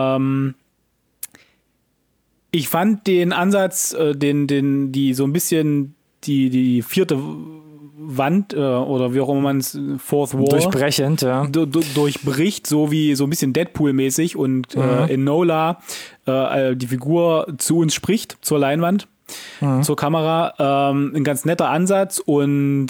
Ich fand den Ansatz, die so ein bisschen die vierte Wand oder wie auch immer man es, Fourth Wall. Durchbrechend, ja. Durchbricht, so ein bisschen Deadpool-mäßig und Enola, die Figur, zu uns spricht, zur Leinwand, zur Kamera. Ein ganz netter Ansatz und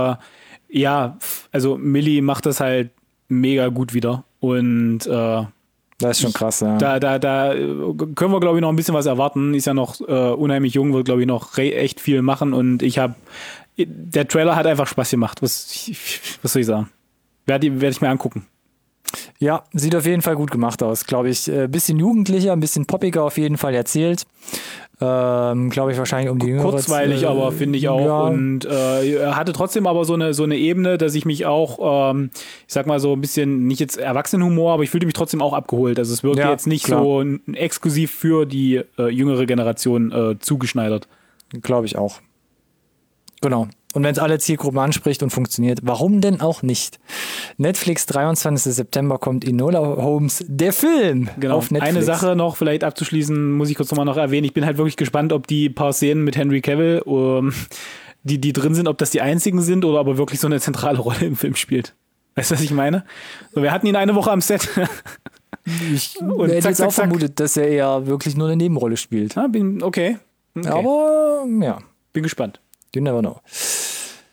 also Millie macht das halt mega gut wieder und das ist schon krass, ja. Da können wir, glaube ich, noch ein bisschen was erwarten. Ist ja noch unheimlich jung, wird, glaube ich, noch echt viel machen und der Trailer hat einfach Spaß gemacht. Was soll ich sagen? Werde ich mir angucken. Ja, sieht auf jeden Fall gut gemacht aus, glaube ich. Bisschen jugendlicher, ein bisschen poppiger auf jeden Fall erzählt. Glaube ich wahrscheinlich um die Jüngere. Kurzweilig, aber finde ich auch. Ja. Und er hatte trotzdem aber so eine Ebene, dass ich mich auch, ich sag mal so ein bisschen, nicht jetzt Erwachsenenhumor, aber ich fühlte mich trotzdem auch abgeholt. Also es wirkt jetzt nicht so exklusiv für die jüngere Generation zugeschneidert. Glaube ich auch. Genau. Und wenn es alle Zielgruppen anspricht und funktioniert, warum denn auch nicht? Netflix, 23. September kommt Enola Holmes, der Film auf Netflix. Eine Sache noch vielleicht abzuschließen, muss ich kurz nochmal noch erwähnen. Ich bin halt wirklich gespannt, ob die paar Szenen mit Henry Cavill, die drin sind, ob das die einzigen sind oder ob er wirklich so eine zentrale Rolle im Film spielt. Weißt du, was ich meine? So, wir hatten ihn eine Woche am Set. Ich hätte jetzt auch vermutet, dass er eher wirklich nur eine Nebenrolle spielt. Okay. Aber, ja. Bin gespannt. You never know.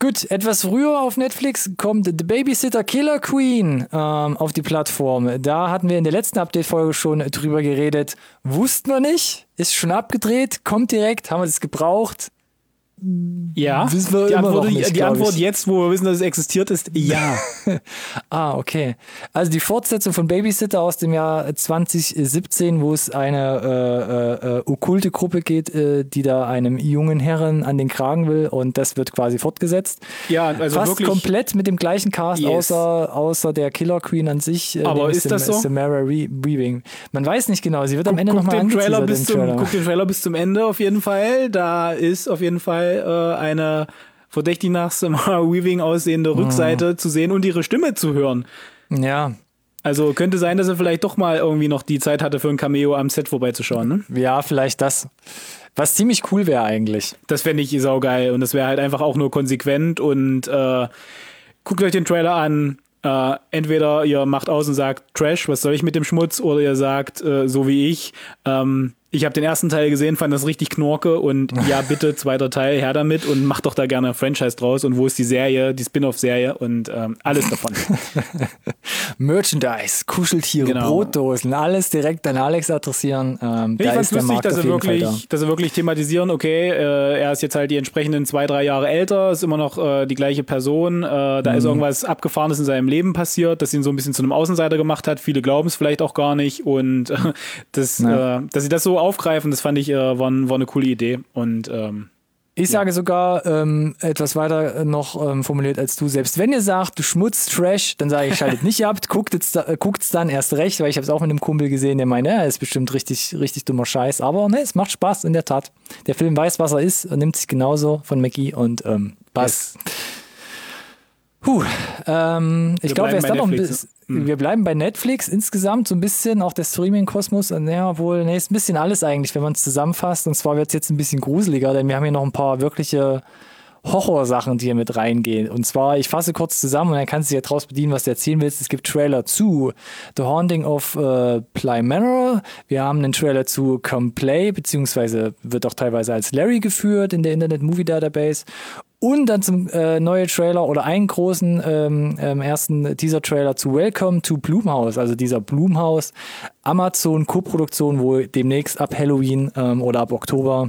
Gut, etwas früher auf Netflix kommt The Babysitter Killer Queen auf die Plattform. Da hatten wir in der letzten Update-Folge schon drüber geredet. Wussten wir nicht, ist schon abgedreht, kommt direkt, haben wir das gebraucht. Ja, die Antwort jetzt, wo wir wissen, dass es existiert, ist ja. Okay. Also die Fortsetzung von Babysitter aus dem Jahr 2017, wo es eine okkulte Gruppe geht, die da einem jungen Herren an den Kragen will und das wird quasi fortgesetzt. Ja, also fast wirklich komplett mit dem gleichen Cast, yes. außer der Killer Queen an sich. Aber ist das so? Samara Weaving. Man weiß nicht genau, sie wird am Ende nochmal angeteasert. Guck den Trailer bis zum Ende auf jeden Fall. Da ist auf jeden Fall eine verdächtig nach Samara Weaving aussehende Rückseite zu sehen und ihre Stimme zu hören. Ja. Also könnte sein, dass er vielleicht doch mal irgendwie noch die Zeit hatte, für ein Cameo am Set vorbeizuschauen, ne? Ja, vielleicht das. Was ziemlich cool wäre eigentlich. Das fände ich saugeil und das wäre halt einfach auch nur konsequent und guckt euch den Trailer an. Entweder ihr macht aus und sagt Trash, was soll ich mit dem Schmutz, oder ihr sagt, so wie ich habe den ersten Teil gesehen, fand das richtig knorke und ja, bitte, zweiter Teil, her damit und macht doch da gerne ein Franchise draus und wo ist die Serie, die Spin-off-Serie und alles davon. Merchandise, Kuscheltiere, genau. Brotdosen, alles direkt an Alex adressieren. Ich fand es lustig, dass sie wirklich thematisieren, okay, er ist jetzt halt die entsprechenden 2-3 Jahre älter, ist immer noch die gleiche Person, da ist irgendwas Abgefahrenes in seinem Leben passiert, das ihn so ein bisschen zu einem Außenseiter gemacht hat, viele glauben es vielleicht auch gar nicht und dass sie das so aufgreifen, das fand ich, war eine coole Idee und ich sage sogar etwas weiter noch formuliert als du. Selbst wenn ihr sagt, du Schmutz, Trash, dann sage ich, schaltet nicht ab, guckt's dann erst recht, weil ich habe es auch mit einem Kumpel gesehen, der meint, ist bestimmt richtig, richtig dummer Scheiß. Aber ne, es macht Spaß, in der Tat. Der Film weiß, was er ist, nimmt sich genauso von Mackie und passt. Yes. Ich glaube, wir bleiben bei Netflix insgesamt so ein bisschen, auch der Streaming-Kosmos, ist ein bisschen alles eigentlich, wenn man es zusammenfasst. Und zwar wird es jetzt ein bisschen gruseliger, denn wir haben hier noch ein paar wirkliche Horrorsachen, die hier mit reingehen. Und zwar, ich fasse kurz zusammen und dann kannst du dich ja draus bedienen, was du erzählen willst. Es gibt Trailer zu The Haunting of Bly Manor. Wir haben einen Trailer zu Come Play, beziehungsweise wird auch teilweise als Larry geführt in der Internet Movie Database. Und dann zum neue Trailer oder einen großen ersten Teaser-Trailer zu Welcome to Blumhouse, also dieser Blumhouse Amazon-Koproduktion, wo demnächst ab Halloween oder ab Oktober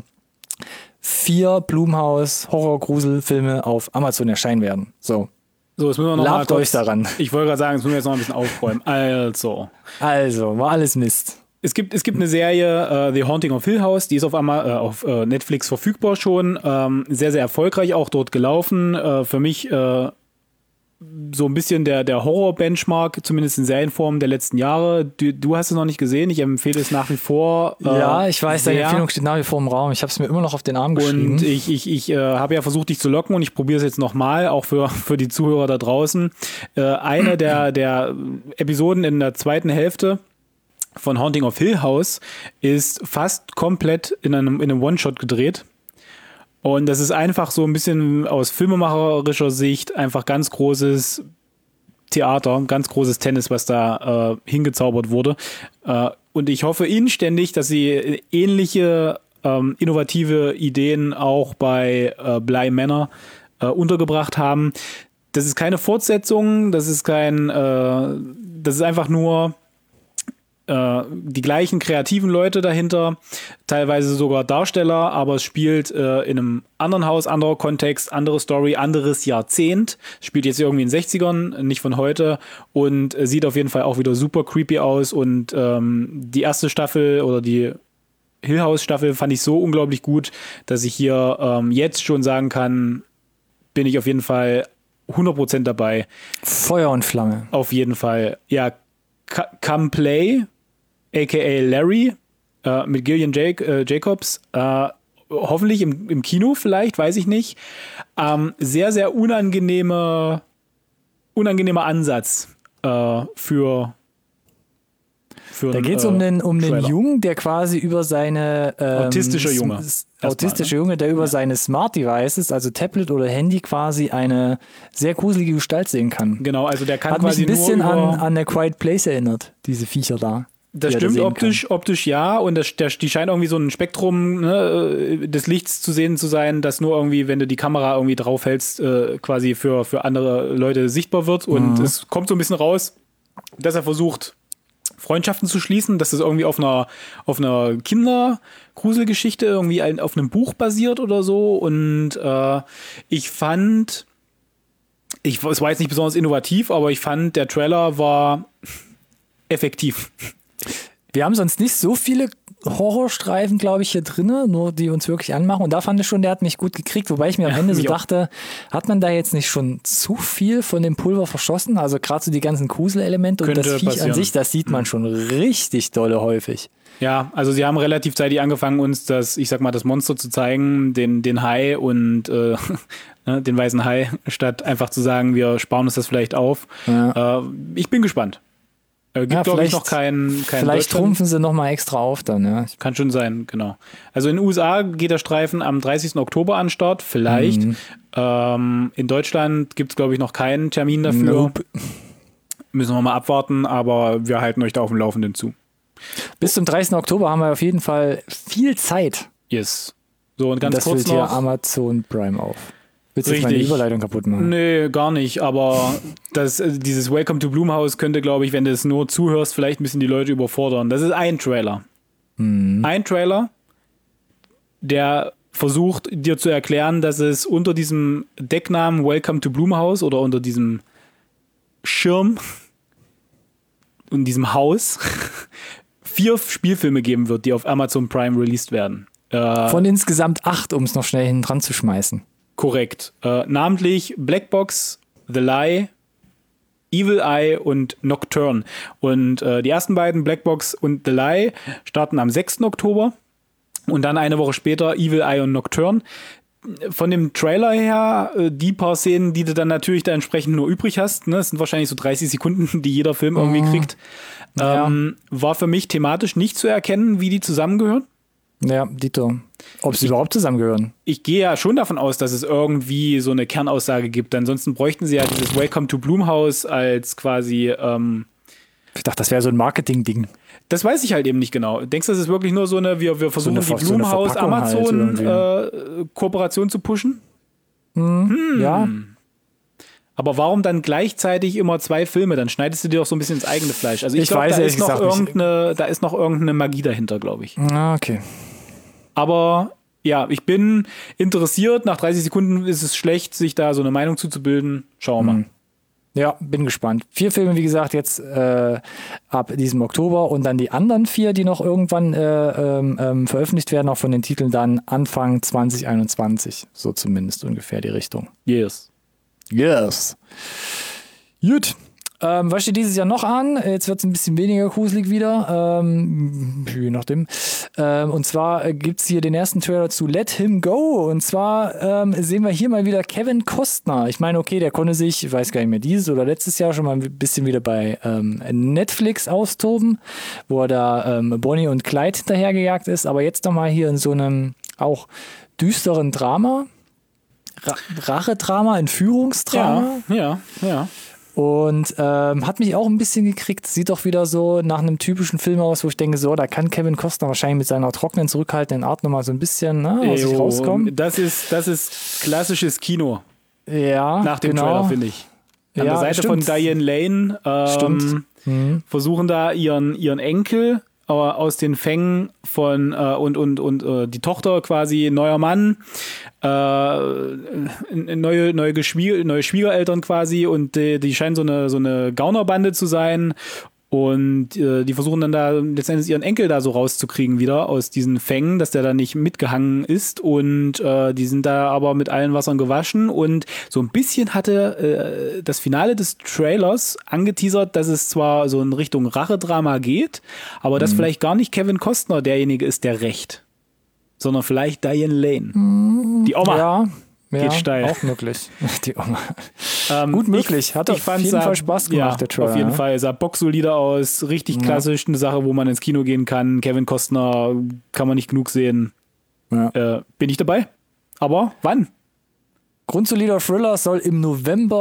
4 Blumhouse Horror-Grusel-Filme auf Amazon erscheinen werden. So, jetzt müssen wir noch Labt euch daran. Ich wollte gerade sagen, jetzt müssen wir jetzt noch ein bisschen aufräumen. Also, war alles Mist. Es gibt eine Serie, The Haunting of Hill House, die ist auf Netflix verfügbar schon. Sehr, sehr erfolgreich auch dort gelaufen. Für mich so ein bisschen der Horror-Benchmark, zumindest in Serienform der letzten Jahre. Du hast es noch nicht gesehen, ich empfehle es nach wie vor. Ja, ich weiß, deine Empfehlung steht nach wie vor im Raum. Ich habe es mir immer noch auf den Arm geschrieben. Und ich habe ja versucht, dich zu locken und ich probiere es jetzt nochmal, auch für die Zuhörer da draußen. Eine der Episoden in der zweiten Hälfte von Haunting of Hill House ist fast komplett in einem One-Shot gedreht. Und das ist einfach so ein bisschen aus filmemacherischer Sicht einfach ganz großes Theater, ganz großes Tennis, was da hingezaubert wurde. Und ich hoffe inständig, dass sie ähnliche innovative Ideen auch bei Bly Manor untergebracht haben. Das ist keine Fortsetzung, das ist einfach nur die gleichen kreativen Leute dahinter, teilweise sogar Darsteller, aber es spielt in einem anderen Haus, anderer Kontext, andere Story, anderes Jahrzehnt. Es spielt jetzt irgendwie in den 60ern, nicht von heute und sieht auf jeden Fall auch wieder super creepy aus und die erste Staffel oder die Hill House Staffel fand ich so unglaublich gut, dass ich hier jetzt schon sagen kann, bin ich auf jeden Fall 100% dabei. Feuer und Flamme. Auf jeden Fall. Ja, Come Play, a.k.a. Larry, mit Gillian Jacobs, hoffentlich im Kino vielleicht, weiß ich nicht. Sehr, sehr unangenehmer Ansatz für da geht es um den Jungen, der quasi über seine autistische Junge, der über seine Smart Devices, also Tablet oder Handy, quasi eine sehr gruselige Gestalt sehen kann. Genau, also der kann hat quasi mich ein bisschen nur an A Quiet Place erinnert, diese Viecher da. Das stimmt, optisch ja, und die scheint irgendwie so ein Spektrum, ne, des Lichts zu sehen zu sein, das nur irgendwie, wenn du die Kamera irgendwie draufhältst, quasi für andere Leute sichtbar wird. Und es kommt so ein bisschen raus, dass er versucht, Freundschaften zu schließen, dass das irgendwie auf einer Kindergruselgeschichte irgendwie auf einem Buch basiert oder so. Und ich fand, es war jetzt nicht besonders innovativ, aber ich fand, der Trailer war effektiv. Wir haben sonst nicht so viele Horrorstreifen, glaube ich, hier drin, nur die uns wirklich anmachen. Und da fand ich schon, der hat mich gut gekriegt, wobei ich mir am Ende so dachte, hat man da jetzt nicht schon zu viel von dem Pulver verschossen? Also gerade so die ganzen Gruselelemente und das Viech an sich, das sieht man schon richtig dolle häufig. Ja, also sie haben relativ zeitig angefangen, uns das Monster zu zeigen, den Hai und den weißen Hai, statt einfach zu sagen, wir sparen uns das vielleicht auf. Ja. Ich bin gespannt. Gibt, glaube ich, noch kein vielleicht trumpfen sie nochmal extra auf dann, ja. Kann schon sein, genau. Also in den USA geht der Streifen am 30. Oktober an den Start, vielleicht. In Deutschland gibt es, glaube ich, noch keinen Termin dafür. Nope. Müssen wir mal abwarten, aber wir halten euch da auf dem Laufenden zu. Bis zum 30. Oktober haben wir auf jeden Fall viel Zeit. Yes. So, und ganz das kurz fällt noch. Hier Amazon Prime auf. Willst du Richtig. meine Überleitung kaputt machen? Nee, gar nicht, aber dieses Welcome to Blumhouse könnte, glaube ich, wenn du es nur zuhörst, vielleicht ein bisschen die Leute überfordern. Das ist ein Trailer. Ein Trailer, der versucht, dir zu erklären, dass es unter diesem Decknamen Welcome to Blumhouse oder unter diesem Schirm und diesem Haus 4 Spielfilme geben wird, die auf Amazon Prime released werden. Von insgesamt 8, um es noch schnell hinten dran zu schmeißen. Korrekt. Namentlich Black Box, The Lie, Evil Eye und Nocturne. Und die ersten beiden, Black Box und The Lie, starten am 6. Oktober und dann eine Woche später Evil Eye und Nocturne. Von dem Trailer her, die paar Szenen, die du dann natürlich da entsprechend nur übrig hast, ne, das sind wahrscheinlich so 30 Sekunden, die jeder Film irgendwie kriegt, war für mich thematisch nicht zu erkennen, wie die zusammengehören. Ja, Dito. Ob sie überhaupt zusammengehören? Ich gehe ja schon davon aus, dass es irgendwie so eine Kernaussage gibt. Ansonsten bräuchten sie ja dieses Welcome to Blumhouse als quasi ich dachte, das wäre so ein Marketing-Ding. Das weiß ich halt eben nicht genau. Denkst du, das ist wirklich nur so eine, wir versuchen die Blumhouse-Amazon-Kooperation zu pushen? Ja. Aber warum dann gleichzeitig immer 2 Filme? Dann schneidest du dir doch so ein bisschen ins eigene Fleisch. Also ich glaube, da ist noch irgendeine Magie dahinter, glaube ich. Ah, okay. Aber ja, ich bin interessiert. Nach 30 Sekunden ist es schlecht, sich da so eine Meinung zuzubilden. Schauen wir mal. Ja, bin gespannt. 4 Filme, wie gesagt, jetzt ab diesem Oktober und dann die anderen 4, die noch irgendwann veröffentlicht werden, auch von den Titeln dann Anfang 2021. So zumindest ungefähr die Richtung. Yes. Gut. Was steht dieses Jahr noch an? Jetzt wird es ein bisschen weniger gruselig wieder. Je nachdem. Und zwar gibt es hier den ersten Trailer zu Let Him Go. Und zwar sehen wir hier mal wieder Kevin Costner. Ich meine, okay, der konnte sich, ich weiß gar nicht mehr, dieses oder letztes Jahr schon mal ein bisschen wieder bei Netflix austoben, wo er da Bonnie und Clyde hinterhergejagt ist. Aber jetzt nochmal hier in so einem auch düsteren Drama. Rachedrama, Entführungsdrama. Ja. Und hat mich auch ein bisschen gekriegt. Sieht doch wieder so nach einem typischen Film aus, wo ich denke, so, da kann Kevin Costner wahrscheinlich mit seiner trockenen, zurückhaltenden Art nochmal so ein bisschen aus sich rauskommen. Das ist klassisches Kino. Ja, nach dem Trailer, finde ich. An der Seite von Diane Lane versuchen da ihren Enkel aus den Fängen von und die Tochter quasi, neuer Mann, neue Schwiegereltern quasi, und die scheinen so eine Gaunerbande zu sein. Und die versuchen dann da letztendlich ihren Enkel da so rauszukriegen wieder aus diesen Fängen, dass der da nicht mitgehangen ist. Und die sind da aber mit allen Wassern gewaschen. Und so ein bisschen hatte das Finale des Trailers angeteasert, dass es zwar so in Richtung Rachedrama geht, aber dass vielleicht gar nicht Kevin Costner derjenige ist, der rächt, sondern vielleicht Diane Lane. Die Oma. Ja. Geht steil. Auch möglich. Die Oma. Gut möglich. Hat auf jeden Fall Spaß gemacht, der Trailer. Auf jeden Fall. Sah boxsolide aus. Richtig klassisch. Eine Sache, wo man ins Kino gehen kann. Kevin Costner kann man nicht genug sehen. Ja. Bin ich dabei? Aber wann? Grundsolider Thriller soll im November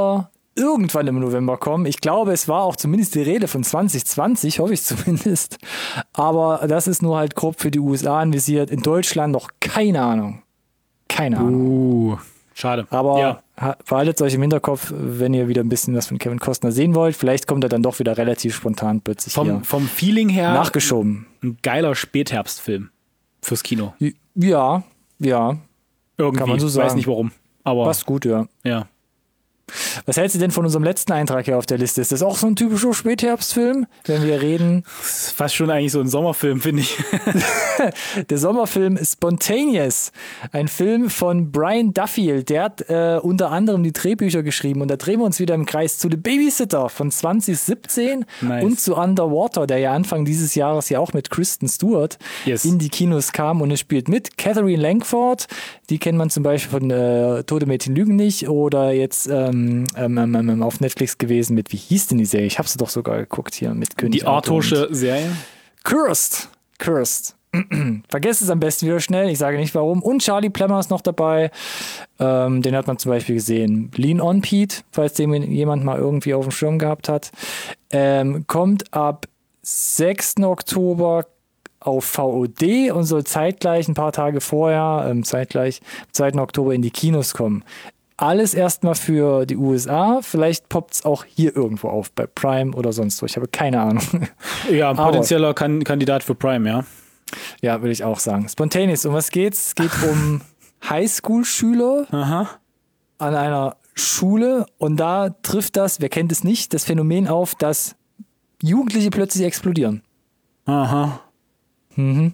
irgendwann im November kommen. Ich glaube, es war auch zumindest die Rede von 2020, hoffe ich zumindest. Aber das ist nur halt grob für die USA anvisiert. In Deutschland noch keine Ahnung. Keine Ahnung. Schade. Aber behaltet euch im Hinterkopf, wenn ihr wieder ein bisschen was von Kevin Costner sehen wollt. Vielleicht kommt er dann doch wieder relativ spontan plötzlich vom Feeling her nachgeschoben. Ein geiler Spätherbstfilm fürs Kino. Ja. Irgendwie. Kann man so sagen. Weiß nicht warum. Aber passt gut, ja. Ja. Was hältst du denn von unserem letzten Eintrag hier auf der Liste? Ist das auch so ein typischer Spätherbstfilm, wenn wir reden? Das ist fast schon eigentlich so ein Sommerfilm, finde ich. Der Sommerfilm Spontaneous. Ein Film von Brian Duffield. Der hat unter anderem die Drehbücher geschrieben. Und da drehen wir uns wieder im Kreis zu The Babysitter von 2017 und zu Underwater, der ja Anfang dieses Jahres ja auch mit Kristen Stewart in die Kinos kam. Und es spielt mit Catherine Langford. Die kennt man zum Beispiel von Tote Mädchen lügen nicht. Oder jetzt auf Netflix gewesen mit, wie hieß denn die Serie? Ich habe sie doch sogar geguckt hier mit König. Die Arthursche Serie? Cursed. Vergesst es am besten wieder schnell, ich sage nicht warum. Und Charlie Plummer ist noch dabei. Den hat man zum Beispiel gesehen. Lean On Pete, falls den jemand mal irgendwie auf dem Schirm gehabt hat. Kommt ab 6. Oktober auf VOD und soll zeitgleich, ein paar Tage vorher, am 2. Oktober in die Kinos kommen. Alles erstmal für die USA. Vielleicht poppt es auch hier irgendwo auf, bei Prime oder sonst wo. Ich habe keine Ahnung. Ja, ein potenzieller Kandidat für Prime, ja. Ja, würde ich auch sagen. Spontaneous, um was geht's? Es geht um Highschool-Schüler an einer Schule und da trifft das, wer kennt es nicht, das Phänomen auf, dass Jugendliche plötzlich explodieren. Aha. Mhm.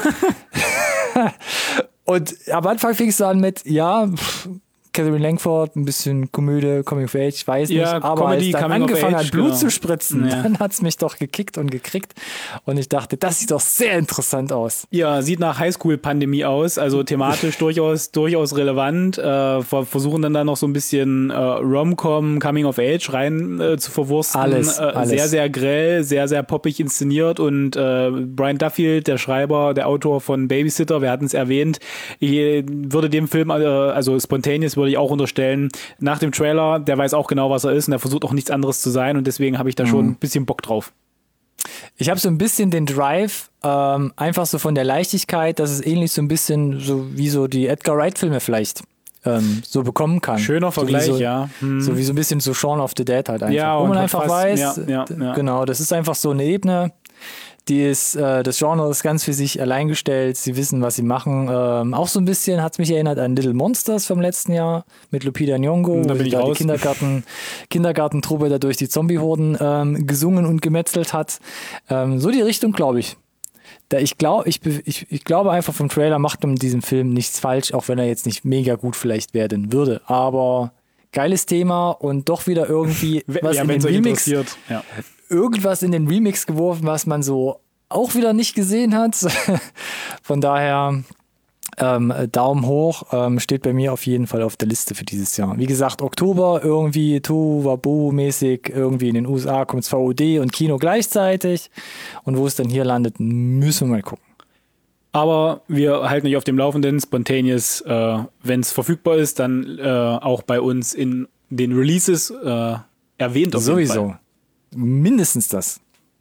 Und am Anfang fing es an mit, Catherine Langford, ein bisschen Komödie, Coming of Age, ich weiß nicht, aber Comedy, als dann angefangen hat, Blut zu Ja. spritzen, dann hat es mich doch gekickt und gekriegt und ich dachte, das sieht doch sehr interessant aus. Ja, sieht nach Highschool-Pandemie aus, also thematisch durchaus relevant, versuchen dann da noch so ein bisschen Rom-Com, Coming of Age rein zu verwursten. Alles. Sehr, sehr grell, sehr, sehr poppig inszeniert und Brian Duffield, der Schreiber, der Autor von Babysitter, wir hatten es erwähnt, ich würde dem Film, also Spontaneous, würde ich auch unterstellen, nach dem Trailer, der weiß auch genau, was er ist und er versucht auch nichts anderes zu sein und deswegen habe ich da schon ein bisschen Bock drauf. Ich habe so ein bisschen den Drive, einfach so von der Leichtigkeit, dass es ähnlich so ein bisschen so wie so die Edgar Wright-Filme vielleicht so bekommen kann. Schöner Vergleich, so ja. So wie so ein bisschen so Shaun of the Dead halt einfach. Ja, wo und man einfach weiß, ja. genau, das ist einfach so eine Ebene, die ist, das Genre ist ganz für sich allein gestellt, sie wissen, was sie machen. Auch so ein bisschen hat es mich erinnert an Little Monsters vom letzten Jahr mit Lupita Nyong'o, da bin ich raus. Die Kindergartentruppe da durch die Zombie-Horden gesungen und gemetzelt hat. So die Richtung, glaube ich. Ich glaube einfach vom Trailer macht man diesem Film nichts falsch, auch wenn er jetzt nicht mega gut vielleicht werden würde. Aber geiles Thema und doch wieder irgendwie was in den Remix. Ja. Irgendwas in den Remix geworfen, was man so auch wieder nicht gesehen hat. Von daher Daumen hoch, steht bei mir auf jeden Fall auf der Liste für dieses Jahr. Wie gesagt, Oktober irgendwie Tohuwabohu-mäßig, irgendwie in den USA kommt VOD und Kino gleichzeitig und wo es dann hier landet, müssen wir mal gucken. Aber wir halten euch auf dem Laufenden, Spontaneous, wenn es verfügbar ist, dann auch bei uns in den Releases erwähnt auf jeden Fall. Sowieso. Mindestens das.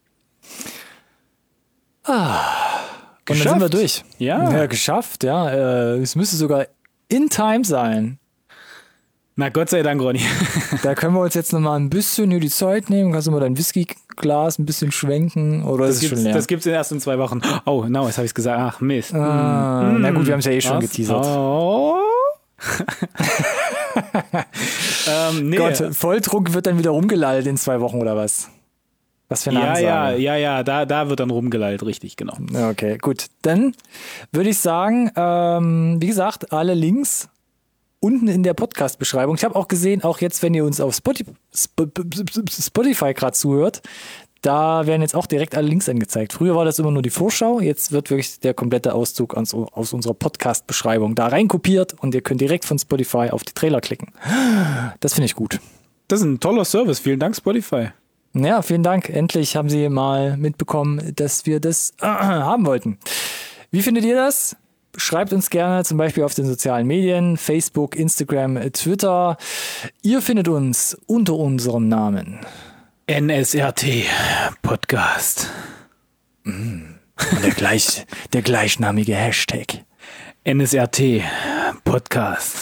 Und dann sind wir durch. Ja, geschafft, ja. Es müsste sogar in time sein. Na Gott sei Dank, Ronny. Da können wir uns jetzt nochmal ein bisschen hier die Zeit nehmen. Kannst du mal dein Whiskyglas ein bisschen schwenken? Oder ist es schon leer? Das gibt's in den ersten 2 Wochen. Oh, jetzt habe ich es gesagt. Ach, Mist. Na gut, wir haben es ja schon geteasert. Oh. Nee. Gott, Volltrunk wird dann wieder rumgelallt in 2 Wochen oder was? Was für eine Ansage. Ja, da wird dann rumgelallt, richtig, genau. Okay, gut. Dann würde ich sagen, wie gesagt, alle Links unten in der Podcast-Beschreibung. Ich habe auch gesehen, auch jetzt, wenn ihr uns auf Spotify gerade zuhört, da werden jetzt auch direkt alle Links angezeigt. Früher war das immer nur die Vorschau, jetzt wird wirklich der komplette Auszug aus unserer Podcast-Beschreibung da reinkopiert und ihr könnt direkt von Spotify auf die Trailer klicken. Das finde ich gut. Das ist ein toller Service. Vielen Dank, Spotify. Ja, vielen Dank. Endlich haben Sie mal mitbekommen, dass wir das haben wollten. Wie findet ihr das? schreibt uns gerne zum Beispiel auf den sozialen Medien, Facebook, Instagram, Twitter. Ihr findet uns unter unserem Namen NSRT Podcast. Und der gleichnamige Hashtag NSRT Podcast.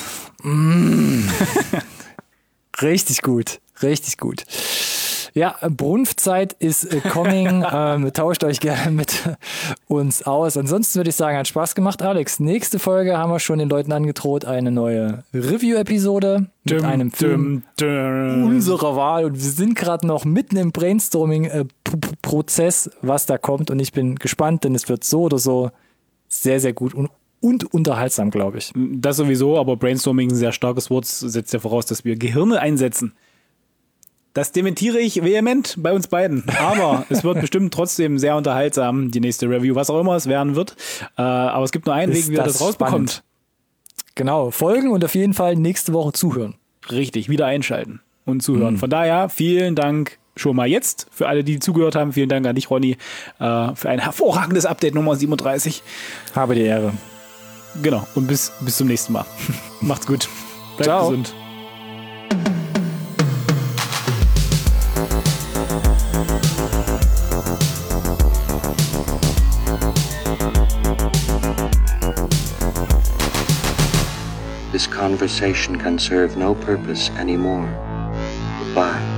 Richtig gut, richtig gut. Ja, Brunftzeit ist coming. Tauscht euch gerne mit uns aus. Ansonsten würde ich sagen, hat Spaß gemacht, Alex. Nächste Folge haben wir schon den Leuten angedroht, eine neue Review-Episode mit einem Film unserer Wahl. Und wir sind gerade noch mitten im Brainstorming-Prozess, was da kommt. Und ich bin gespannt, denn es wird so oder so sehr, sehr gut und unterhaltsam, glaube ich. Das sowieso, aber Brainstorming ist ein sehr starkes Wort, setzt ja voraus, dass wir Gehirne einsetzen. Das dementiere ich vehement bei uns beiden. Aber es wird bestimmt trotzdem sehr unterhaltsam, die nächste Review, was auch immer es werden wird. Aber es gibt nur einen Weg, wie ihr das rausbekommt. Spannend. Genau, folgen und auf jeden Fall nächste Woche zuhören. Richtig, wieder einschalten und zuhören. Von daher, vielen Dank schon mal jetzt für alle, die zugehört haben. Vielen Dank an dich, Ronny, für ein hervorragendes Update Nummer 37. Habe die Ehre. Genau, und bis zum nächsten Mal. Macht's gut. Bleibt gesund. This conversation can serve no purpose anymore. Goodbye.